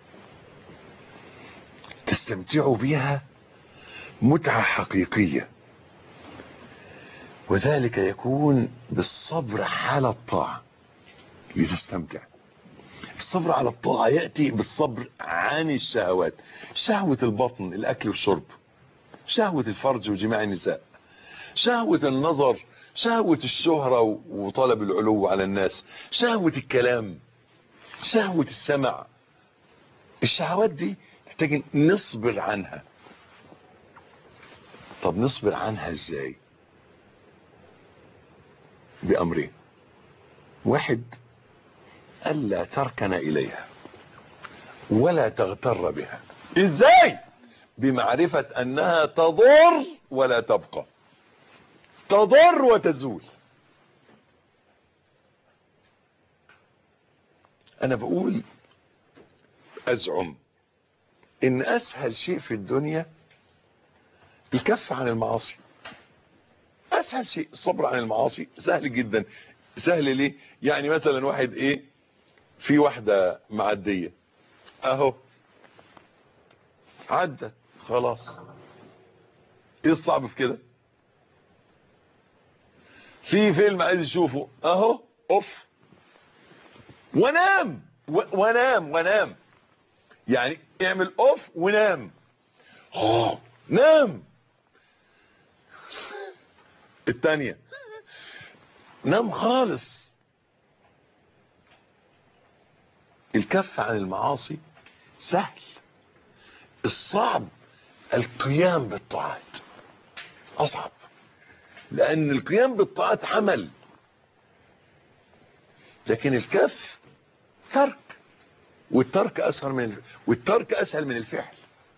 تستمتعوا بها متعة حقيقية، وذلك يكون بالصبر على الطاعة لتستمتع. الصبر على الطاعة يأتي بالصبر عن الشهوات، شهوة البطن الأكل والشرب، شهوة الفرج وجماع النساء، شهوة النظر، شهوة الشهرة وطلب العلو على الناس، شهوة الكلام، شهوة السمع. الشهوات دي محتاج نصبر عنها. طب نصبر عنها ازاي؟ بأمرين. واحد، ألا تركن إليها ولا تغتر بها. ازاي؟ بمعرفة أنها تضر ولا تبقى، تضر وتزول. أنا بقول أزعم إن أسهل شيء في الدنيا الكف عن المعاصي. أسهل شيء الصبر عن المعاصي، سهل جدا. سهل ليه؟ يعني مثلا واحد إيه، في واحدة معدية أهو عدت خلاص، إيه الصعب في كده؟ في فيلم عايز يشوفه أهو أوف ونام، ونام ونام، يعني اعمل اوف ونام. اوه نام، التانية نام خالص. الكف عن المعاصي سهل، الصعب القيام بالطاعات اصعب، لان القيام بالطاعات عمل، لكن الكف ترك، والترك اسهل من والترك اسهل من الفعل.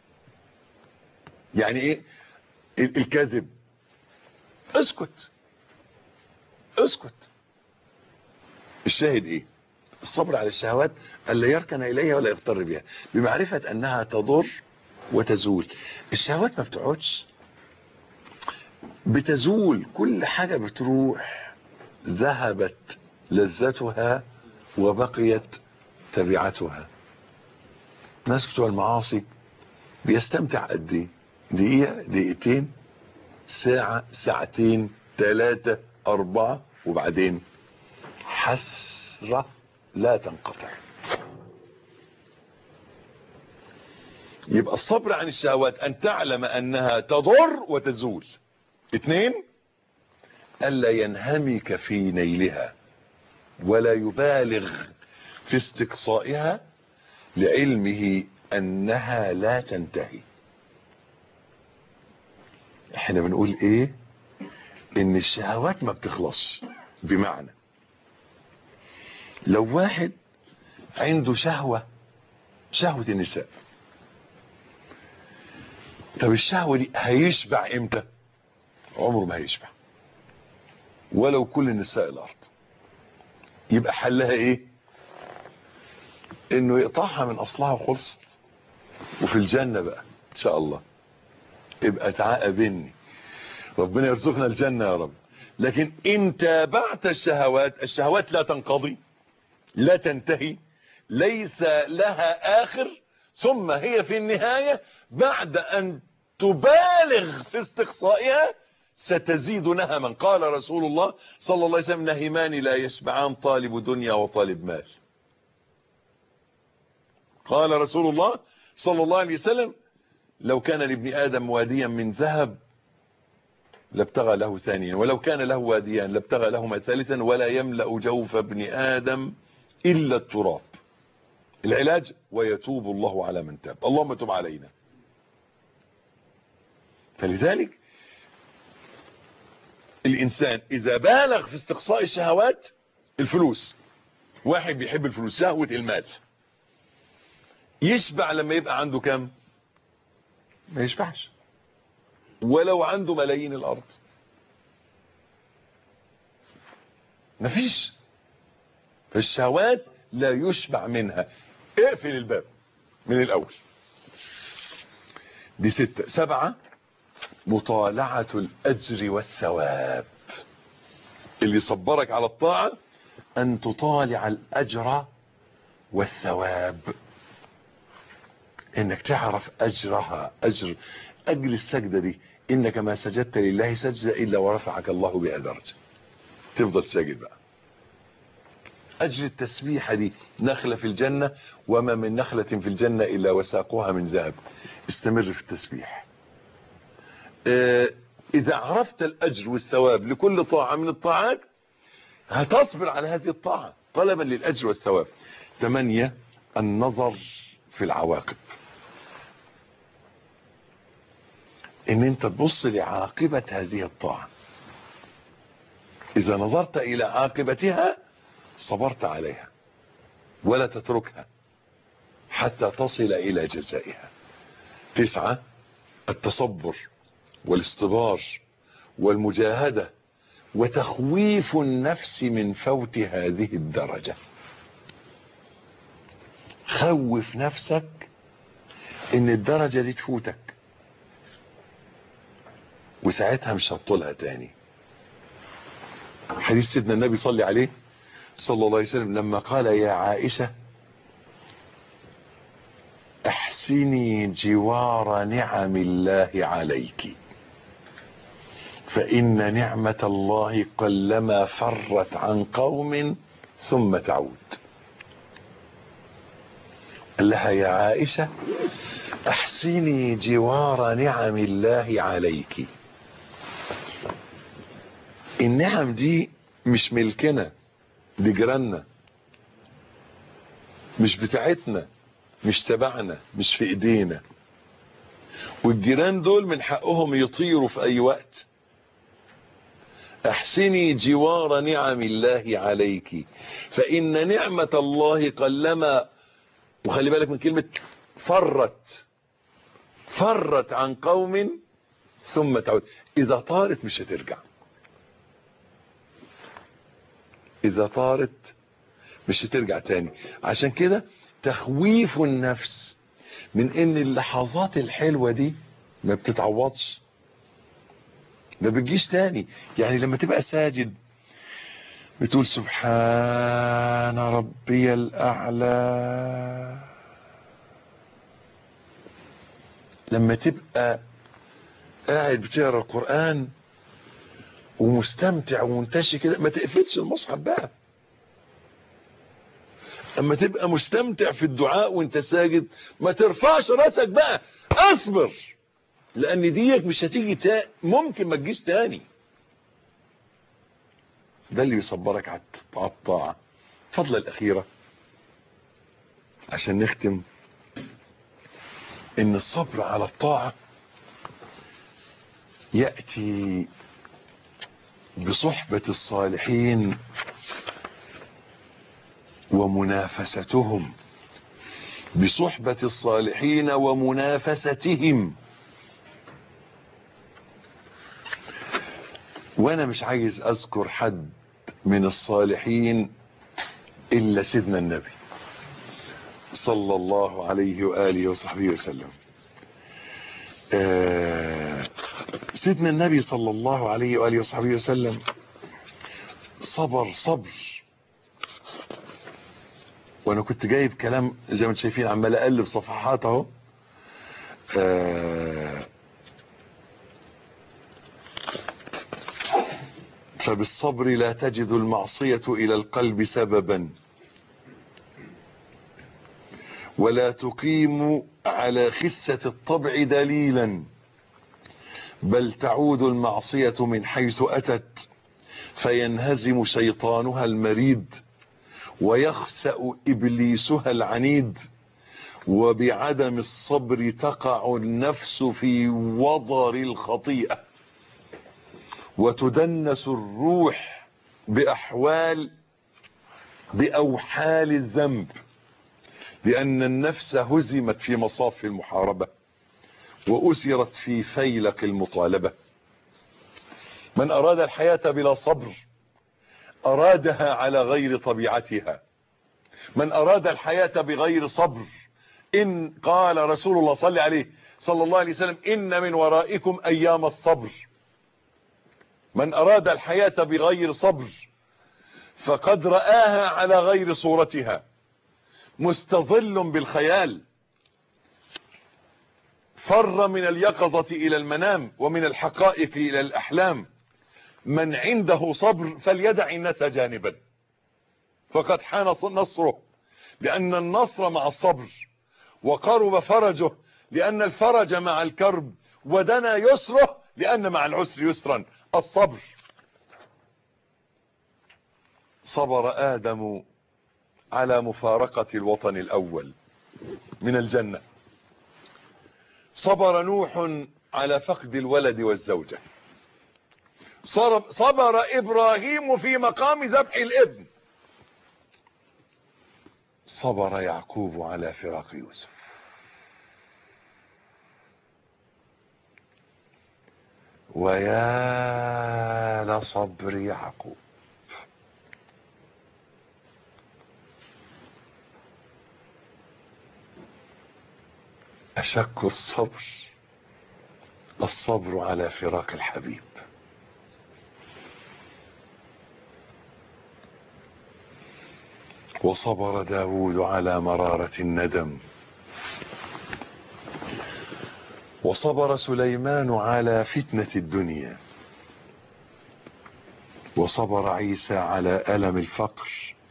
يعني ايه الكذب؟ اسكت اسكت. الشاهد ايه؟ الصبر على الشهوات الا يركن اليها ولا يغتر بها، بمعرفة انها تضر وتزول. الشهوات ما بتقعدش، بتزول، كل حاجة بتروح. ذهبت لذتها وبقيت تبعتها. الناس بتوع المعاصي بيستمتع قد ايه؟ دقيقة، دقيقتين، ساعة، ساعتين، ثلاثة، أربعة، وبعدين حسرة لا تنقطع. يبقى الصبر عن الشهوات أن تعلم أنها تضر وتزول. اثنين، ألا ينهمك في نيلها ولا يبالغ في استقصائها لعلمه أنها لا تنتهي. احنا بنقول ايه؟ ان الشهوات ما بتخلصش. بمعنى لو واحد عنده شهوة شهوة النساء، طب الشهوة دي هيشبع امتى؟ عمره ما هيشبع ولو كل النساء الارض. يبقى حلها ايه؟ انه يقطعها من اصلها وخلصت. وفي الجنة بقى ان شاء الله تبقى تعاقبني، ربنا يرزقنا الجنة يا رب. لكن ان تابعت الشهوات، الشهوات لا تنقضي لا تنتهي، ليس لها آخر، ثم هي في النهاية بعد أن تبالغ في استقصائها ستزيد نهما. قال رسول الله صلى الله عليه وسلم: نهمان لا يشبعان، طالب دنيا وطالب مال. قال رسول الله صلى الله عليه وسلم: لو كان لابن آدم واديا من ذهب لابتغى له ثانيا، ولو كان له واديان لابتغى لهما ثالثا، ولا يملأ جوف ابن آدم إلا التراب. العلاج: ويتوب الله على من تاب. اللهم تب علينا. فلذلك الإنسان إذا بالغ في استقصاء الشهوات، الفلوس، واحد بيحب الفلوس، شهوة المال، يشبع لما يبقى عنده كم؟ ما يشبعش ولو عنده ملايين الأرض، مفيش. فالشهوات لا يشبع منها. اقفل الباب من الأول. دي ستة. سبعة، مطالعة الأجر والثواب. اللي صبرك على الطاعة أن تطالع الأجر والثواب، إنك تعرف أجرها. أجر أجر السجدة دي، إنك ما سجدت لله سجدة إلا ورفعك الله بها درجة، تفضل ساجد بقى. أجر التسبيحة دي، نخلة في الجنة وما من نخلة في الجنة إلا وساقها من ذهب، استمر في التسبيح. اه إذا عرفت الأجر والثواب لكل طاعة من الطاعات هتصبر على هذه الطاعة طلبا للأجر والثواب. ثمانية، النظر في العواقب، ان انت تبص لعاقبة هذه الطاعة. اذا نظرت الى عاقبتها صبرت عليها ولا تتركها حتى تصل الى جزائها. تسعة، التصبر والاصطبار والمجاهدة وتخويف النفس من فوت هذه الدرجة. خوف نفسك ان الدرجة دي تفوتك، وساعتها مش هتطولها تاني. حديث سيدنا النبي صلى عليه صلى الله عليه وسلم لما قال: يا عائشة احسني جوار نعم الله عليك، فإن نعمة الله قلما فرت عن قوم ثم تعود. قال لها: يا عائشة احسني جوار نعم الله عليك. النعم دي مش ملكنا، دي جيراننا، مش بتاعتنا، مش تبعنا، مش في ايدينا. والجيران دول من حقهم يطيروا في اي وقت. احسني جوار نعم الله عليك فان نعمة الله قلما، وخلي بالك من كلمة فرت، فرت عن قوم ثم تعود. اذا طارت مش هترجع، اذا طارت مش هترجع تاني. عشان كده تخويف النفس من ان اللحظات الحلوة دي ما بتتعوضش، ما بتجيش تاني. يعني لما تبقى ساجد بتقول سبحان ربي الأعلى، لما تبقى قاعد بتقرا القرآن ومستمتع ومنتشي كده ما تقفلش المصحف بقى. اما تبقى مستمتع في الدعاء وانت ساجد ما ترفعش راسك بقى، اصبر، لان ديك مش هتيجي تا... ممكن ما تجيش تاني. ده اللي يصبرك على الطاعة. فضل الأخيرة عشان نختم، ان الصبر على الطاعة يأتي بصحبة الصالحين ومنافستهم، بصحبة الصالحين ومنافستهم. وانا مش عايز اذكر حد من الصالحين الا سيدنا النبي صلى الله عليه وآله وصحبه وسلم. آه سيدنا النبي صلى الله عليه وآله وصحبه وسلم صبر صبر. وانا كنت جايب كلام زي ما انتم شايفين، عمال اقلب صفحات اهو. آه فبالصبر لا تجد المعصية الى القلب سببا، ولا تقيم على خسة الطبع دليلا، بل تعود المعصية من حيث أتت فينهزم شيطانها المريد ويخسأ إبليسها العنيد. وبعدم الصبر تقع النفس في وضر الخطيئة وتدنس الروح بأحوال بأوحال الذنب، لأن النفس هزمت في مصاف المحاربة وأسرت في فيلق المطالبة. من أراد الحياة بلا صبر أرادها على غير طبيعتها. من أراد الحياة بغير صبر، إن قال رسول الله صلى عليه صلى الله عليه وسلم إن من ورائكم أيام الصبر. من أراد الحياة بغير صبر فقد رآها على غير صورتها، مستظل بالخيال، فر من اليقظة إلى المنام ومن الحقائق إلى الأحلام. من عنده صبر فليدع الناس جانبا فقد حان نصره، لأن النصر مع الصبر، وقرب فرجه لأن الفرج مع الكرب، ودنا يسره لأن مع العسر يسرا. الصبر. صبر آدم على مفارقة الوطن الأول من الجنة، صبر نوح على فقد الولد والزوجة، صبر إبراهيم في مقام ذبح الابن، صبر يعقوب على فراق يوسف. ويا لصبر يعقوب. أشك الصبر الصبر على فراق الحبيب. وصبر داود على مرارة الندم، وصبر سليمان على فتنة الدنيا، وصبر عيسى على ألم الفقر.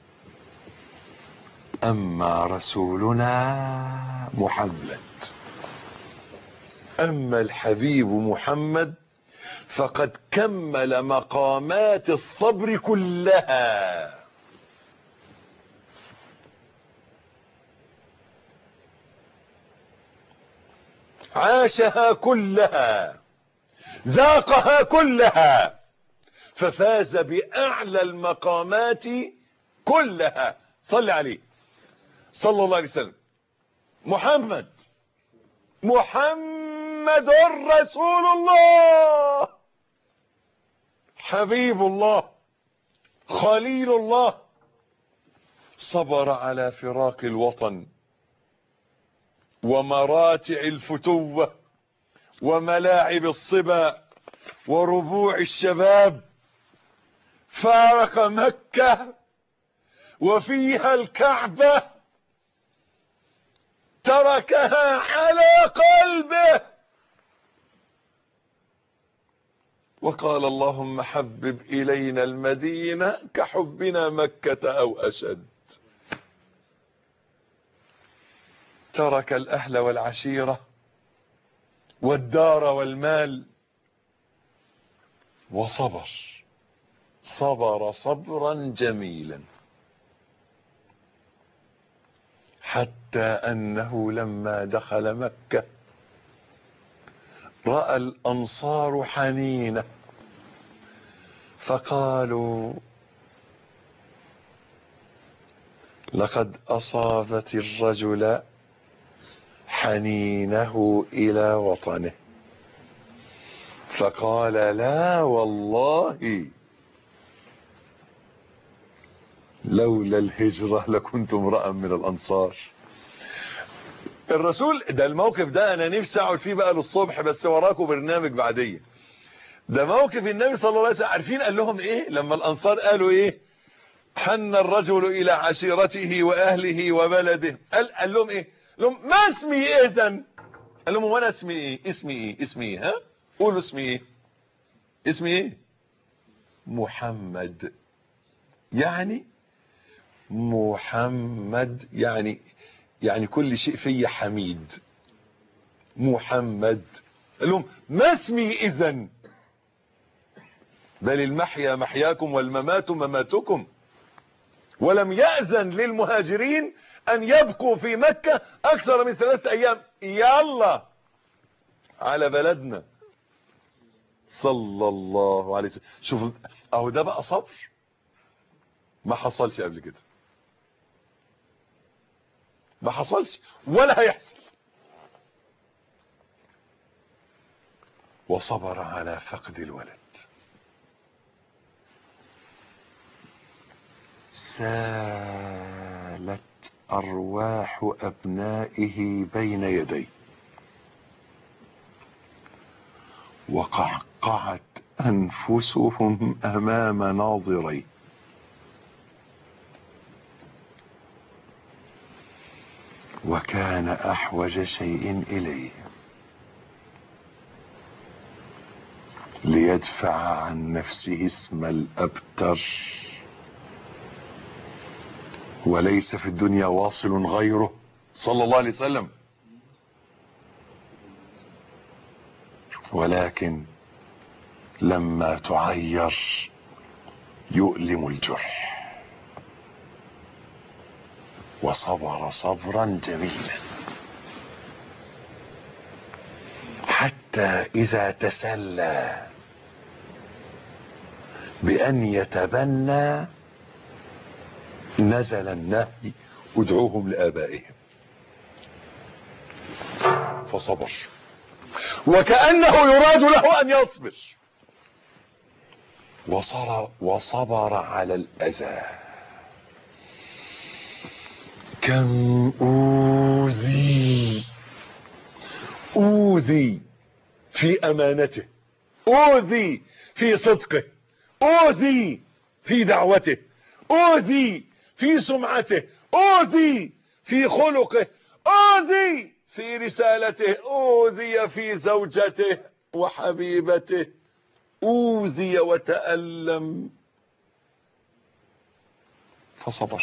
أما رسولنا محمد، أما الحبيب محمد فقد كمل مقامات الصبر كلها. عاشها كلها، ذاقها كلها، ففاز بأعلى المقامات كلها. صل عليه صلى الله عليه وسلم. محمد محمد رسول الله، حبيب الله، خليل الله، صبر على فراق الوطن ومراتع الفتوة وملاعب الصبا وربوع الشباب، فارق مكة وفيها الكعبة، تركها على قلبه وقال اللهم حبب إلينا المدينة كحبنا مكة أو أشد. ترك الأهل والعشيرة والدار والمال وصبر، صبر صبرا جميلا، حتى أنه لما دخل مكة رأى الأنصار حنينة فقالوا لقد أصابت الرجل حنينه إلى وطنه، فقال لا والله لولا الهجرة لكنت امرأ من الأنصار. الرسول ده الموقف ده أنا نفسي أقعد فيه بقى للصبح، بس وراكم برنامج بعديه. ده موقف النبي صلى الله عليه وسلم. عارفين قال لهم إيه لما الأنصار قالوا إيه؟ حن الرجل إلى عشيرته وأهله وبلده. قال, قال لهم إيه؟ لهم ما اسمي إذن؟ قال لهم وانا اسمي إيه؟ اسمي إيه؟ اسمي إيه؟ ها؟ قولوا اسمي إيه؟ اسمي إيه؟ محمد. يعني محمد يعني يعني كل شيء فيه حميد. محمد. قال لهم ما اسمي إذن؟ بل المحيا محياكم والممات مماتكم. ولم يأذن للمهاجرين أن يبقوا في مكة أكثر من ثلاثة أيام. يلا على بلدنا صلى الله عليه وسلم. شوف أهو ده بقى صبر ما حصلش قبل كده، ما حصلش ولا هيحصل. وصبر على فقد الولد. سالت أرواح أبنائه بين يديه وقعقعت أنفسهم أمام ناظريه. وكان أحوج شيء إليه ليدفع عن نفسه اسم الأبتر، وليس في الدنيا واصل غيره صلى الله عليه وسلم. ولكن لما تعير يؤلم الجرح. وصبر صبرا جميلا حتى إذا تسلى بأن يتبنى نزل النهي ادعوهم لآبائهم، فصبر وكأنه يراد له أن يصبر. وصر وصبر على الأذى. كم أوذي أوذي في أمانته، أوذي في صدقه، أوذي في دعوته، أوذي في سمعته، أوذي في خلقه، أوذي في رسالته، أوذي في زوجته وحبيبته، أوذي وتألم فصبر.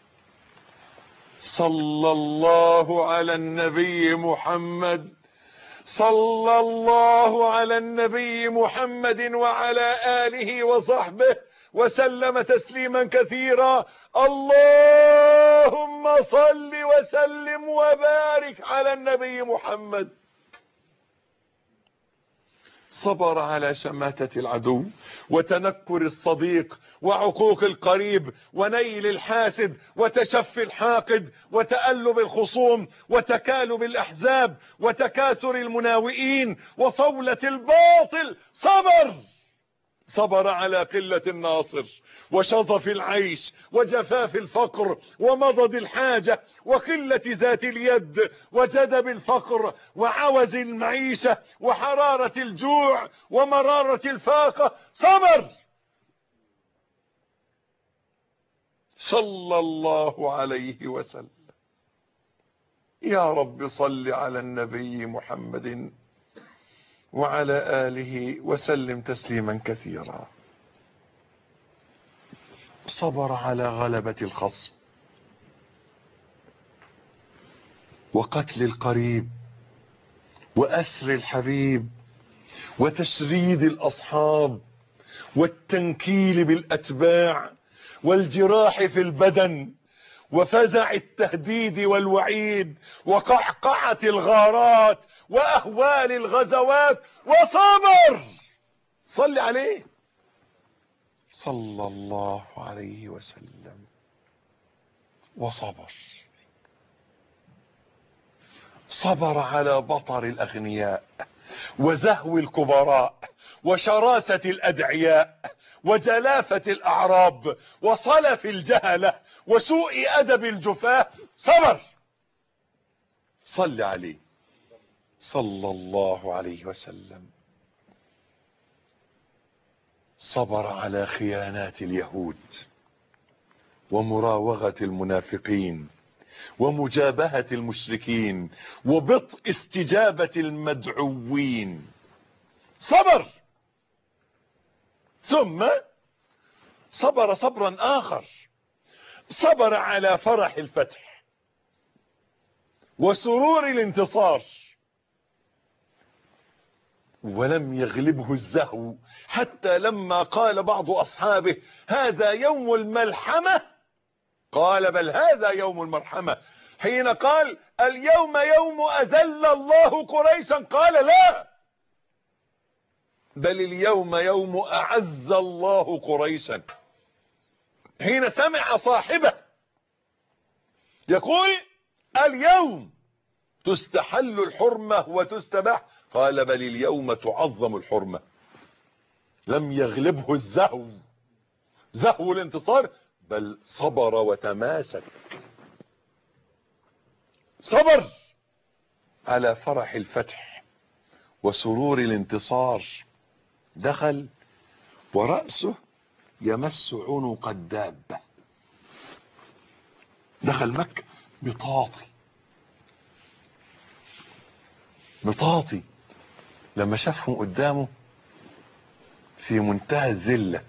صلى الله على النبي محمد صلى الله على النبي محمد وعلى آله وصحبه وسلم تسليما كثيرا. اللهم صل وسلم وبارك على النبي محمد. صبر على شماتة العدو وتنكر الصديق وعقوق القريب ونيل الحاسد وتشفي الحاقد وتألب الخصوم وتكالب الأحزاب وتكاثر المناوئين وصولة الباطل. صبر صبر على قلة الناصر وشظف العيش وجفاف الفقر ومضض الحاجة وقلة ذات اليد وجدب الفقر وعوز المعيشة وحرارة الجوع ومرارة الفاقة. صبر. صلى الله عليه وسلم. يا رب صل على النبي محمد وعلى آله وسلم تسليما كثيرا. صبر على غلبة الخصم وقتل القريب وأسر الحبيب وتشريد الأصحاب والتنكيل بالأتباع والجراح في البدن وفزع التهديد والوعيد وقعقعة الغارات وأهوال الغزوات. وصبر. صل عليه صلى الله عليه وسلم. وصبر. صبر على بطر الأغنياء وزهو الكبراء وشراسة الأدعياء وجلافة الأعراب وصلف الجهلة وسوء أدب الجفاة. صبر. صل عليه صلى الله عليه وسلم. صبر على خيانات اليهود ومراوغة المنافقين ومجابهة المشركين وبطء استجابة المدعوين. صبر. ثم صبر صبرا آخر. صبر على فرح الفتح وسرور الانتصار ولم يغلبه الزهو حتى لما قال بعض أصحابه هذا يوم الملحمة قال بل هذا يوم المرحمة. حين قال اليوم يوم أذل الله قريشا قال لا بل اليوم يوم أعز الله قريشا. حين سمع صاحبه يقول اليوم تستحل الحرمة وتستباح قال بل اليوم تعظم الحرمة. لم يغلبه الزهو زهو الانتصار بل صبر وتماسك. صبر على فرح الفتح وسرور الانتصار. دخل ورأسه يمس عنق الدابة. دخل مكة بطاطي بطاطي لما شافهم قدامه في منتهى الذلة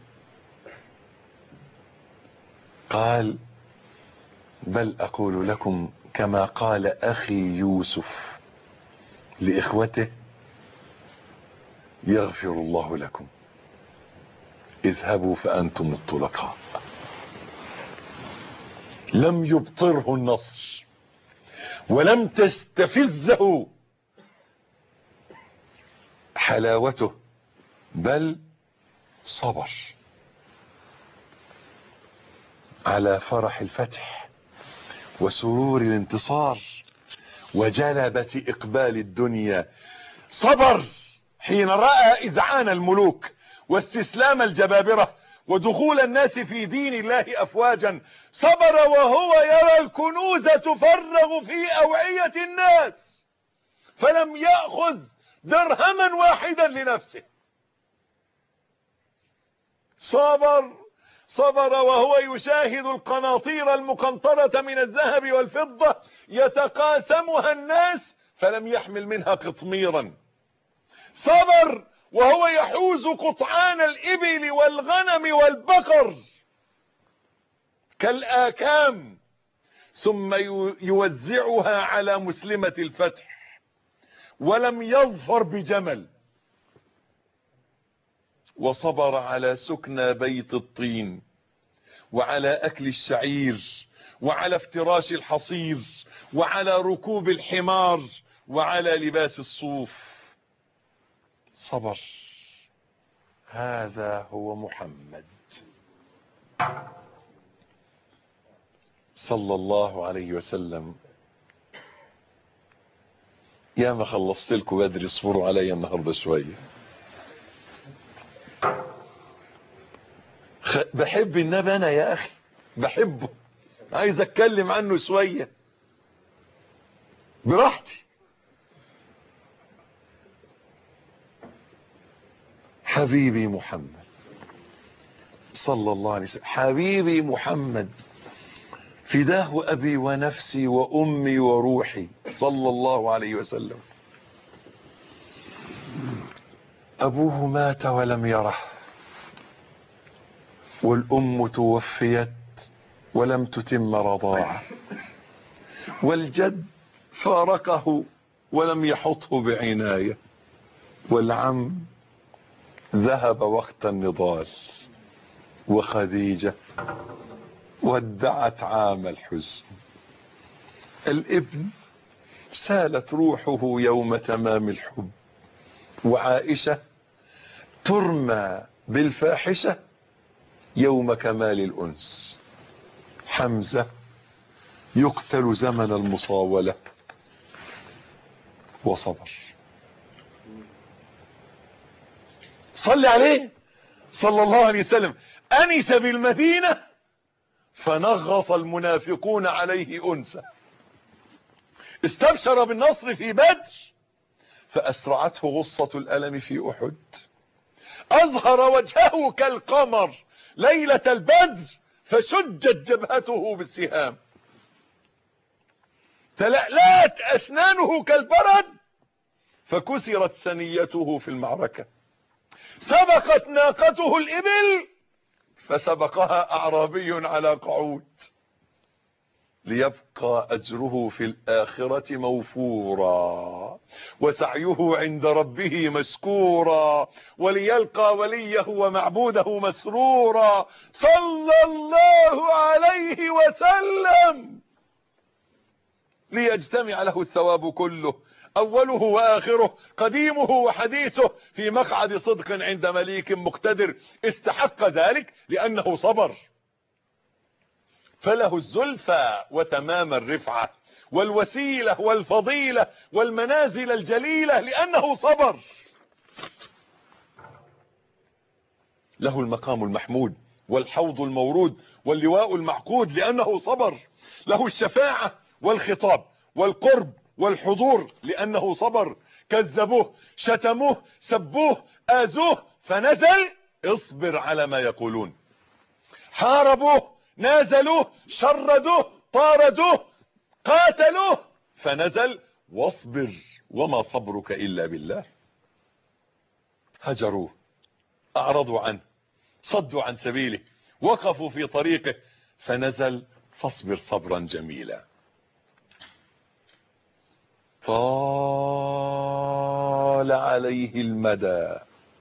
قال بل أقول لكم كما قال أخي يوسف لإخوته يغفر الله لكم اذهبوا فأنتم الطلقاء. لم يبطره النصر ولم تستفزه حلاوته بل صبر على فرح الفتح وسرور الانتصار وجلبة إقبال الدنيا. صبر حين رأى إذعان الملوك واستسلام الجبابرة ودخول الناس في دين الله أفواجا. صبر وهو يرى الكنوز تفرغ في أوعية الناس فلم يأخذ درهما واحدا لنفسه. صبر صبر وهو يشاهد القناطير المقنطرة من الذهب والفضة يتقاسمها الناس فلم يحمل منها قطميرا. صبر وهو يحوز قطعان الإبل والغنم والبقر كالآكام ثم يوزعها على مسلمة الفتح ولم يظفر بجمل، وصبر على سكنى بيت الطين، وعلى أكل الشعير، وعلى افتراش الحصير، وعلى ركوب الحمار، وعلى لباس الصوف. صبر. هذا هو محمد صلى الله عليه وسلم. يا ما خلصت لكم بدري، اصبروا علي النهارده شويه. بحب النبي انا يا اخي، بحبه، عايز اتكلم عنه شويه براحتي. حبيبي محمد صلى الله عليه وسلم، حبيبي محمد فداه ابي ونفسي وامي وروحي صلى الله عليه وسلم. ابوه مات ولم يره، والام توفيت ولم تتم رضاعه، والجد فارقه ولم يحطه بعنايه، والعم ذهب وقت النضال، وخديجة ودعت عام الحزن. الابن سالت روحه يوم تمام الحب، وعائشة ترمى بالفاحشة يوم كمال الأنس. حمزة يقتل زمن المصاولة وصبر. صلي عليه صلى الله عليه وسلم. أنس بالمدينة فنغص المنافقون عليه أنسا، استبشر بالنصر في بدر فأسرعته غصة الألم في أحد، أظهر وجهه كالقمر ليلة البدر فشجت جبهته بالسهام، تلألأت أسنانه كالبرد فكسرت ثنيته في المعركة، سبقت ناقته الإبل فسبقها أعرابي على قعود، ليبقى أجره في الآخرة موفورا وسعيه عند ربه مشكورا، وليلقى وليه ومعبوده مسرورا صلى الله عليه وسلم، ليجتمع له الثواب كله، أوله وآخره، قديمه وحديثه، في مقعد صدق عند مليك مقتدر، استحق ذلك لأنه صبر، فله الزلفى وتمام الرفعة والوسيلة والفضيلة والمنازل الجليلة لأنه صبر، له المقام المحمود والحوض المورود واللواء المعقود لأنه صبر، له الشفاعة والخطاب والقرب والحضور لأنه صبر، كذبوه شتموه سبوه آذوه فنزل اصبر على ما يقولون، حاربوه نازلوه شردوه طاردوه قاتلوه فنزل واصبر وما صبرك إلا بالله، هجروه أعرضوا عنه صدوا عن سبيله وقفوا في طريقه فنزل فاصبر صبرا جميلا. طال عليه المدى،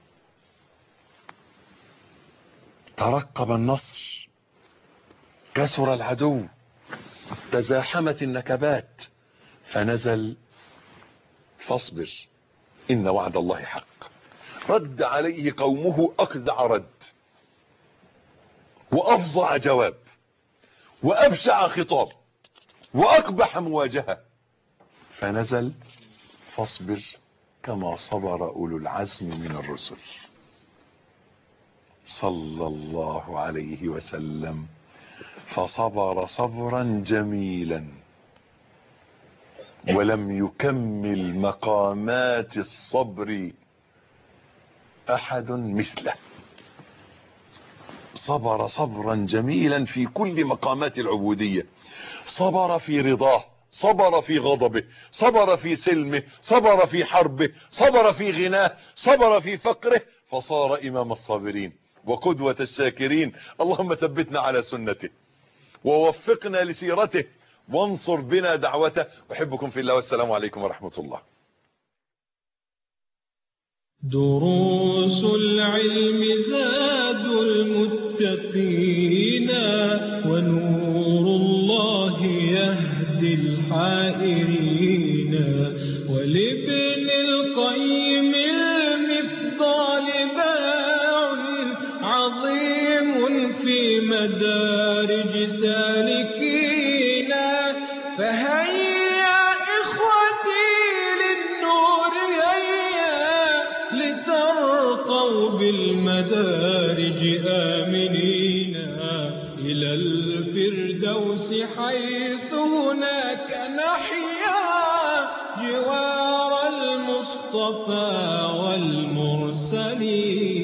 ترقب النصر، كسر العدو، تزاحمت النكبات فنزل فاصبر إن وعد الله حق. رد عليه قومه أخذع رد وأفظع جواب وأبشع خطاب وأقبح مواجهة، فنزل فاصبر كما صبر أولو العزم من الرسل صلى الله عليه وسلم، فصبر صبرا جميلا ولم يكمل مقامات الصبر أحد مثله. صبر صبرا جميلا في كل مقامات العبودية، صبر في رضاه، صبر في غضبه، صبر في سلمه، صبر في حربه، صبر في غناه، صبر في فقره، فصار إمام الصابرين وقدوة الشاكرين. اللهم ثبتنا على سنته ووفقنا لسيرته وانصر بنا دعوته. أحبكم في الله والسلام عليكم ورحمة الله. دروس العلم زاد المتقين ونور الله يهدي الحائرين ولابن القيم المفضال باع عظيم في مدارج سالكين فهيا إخوتي للنور هيا لترقوا بالمدارج آمنين إلى الفردوس حيث هناك نحيا جوار المصطفى والمرسلين.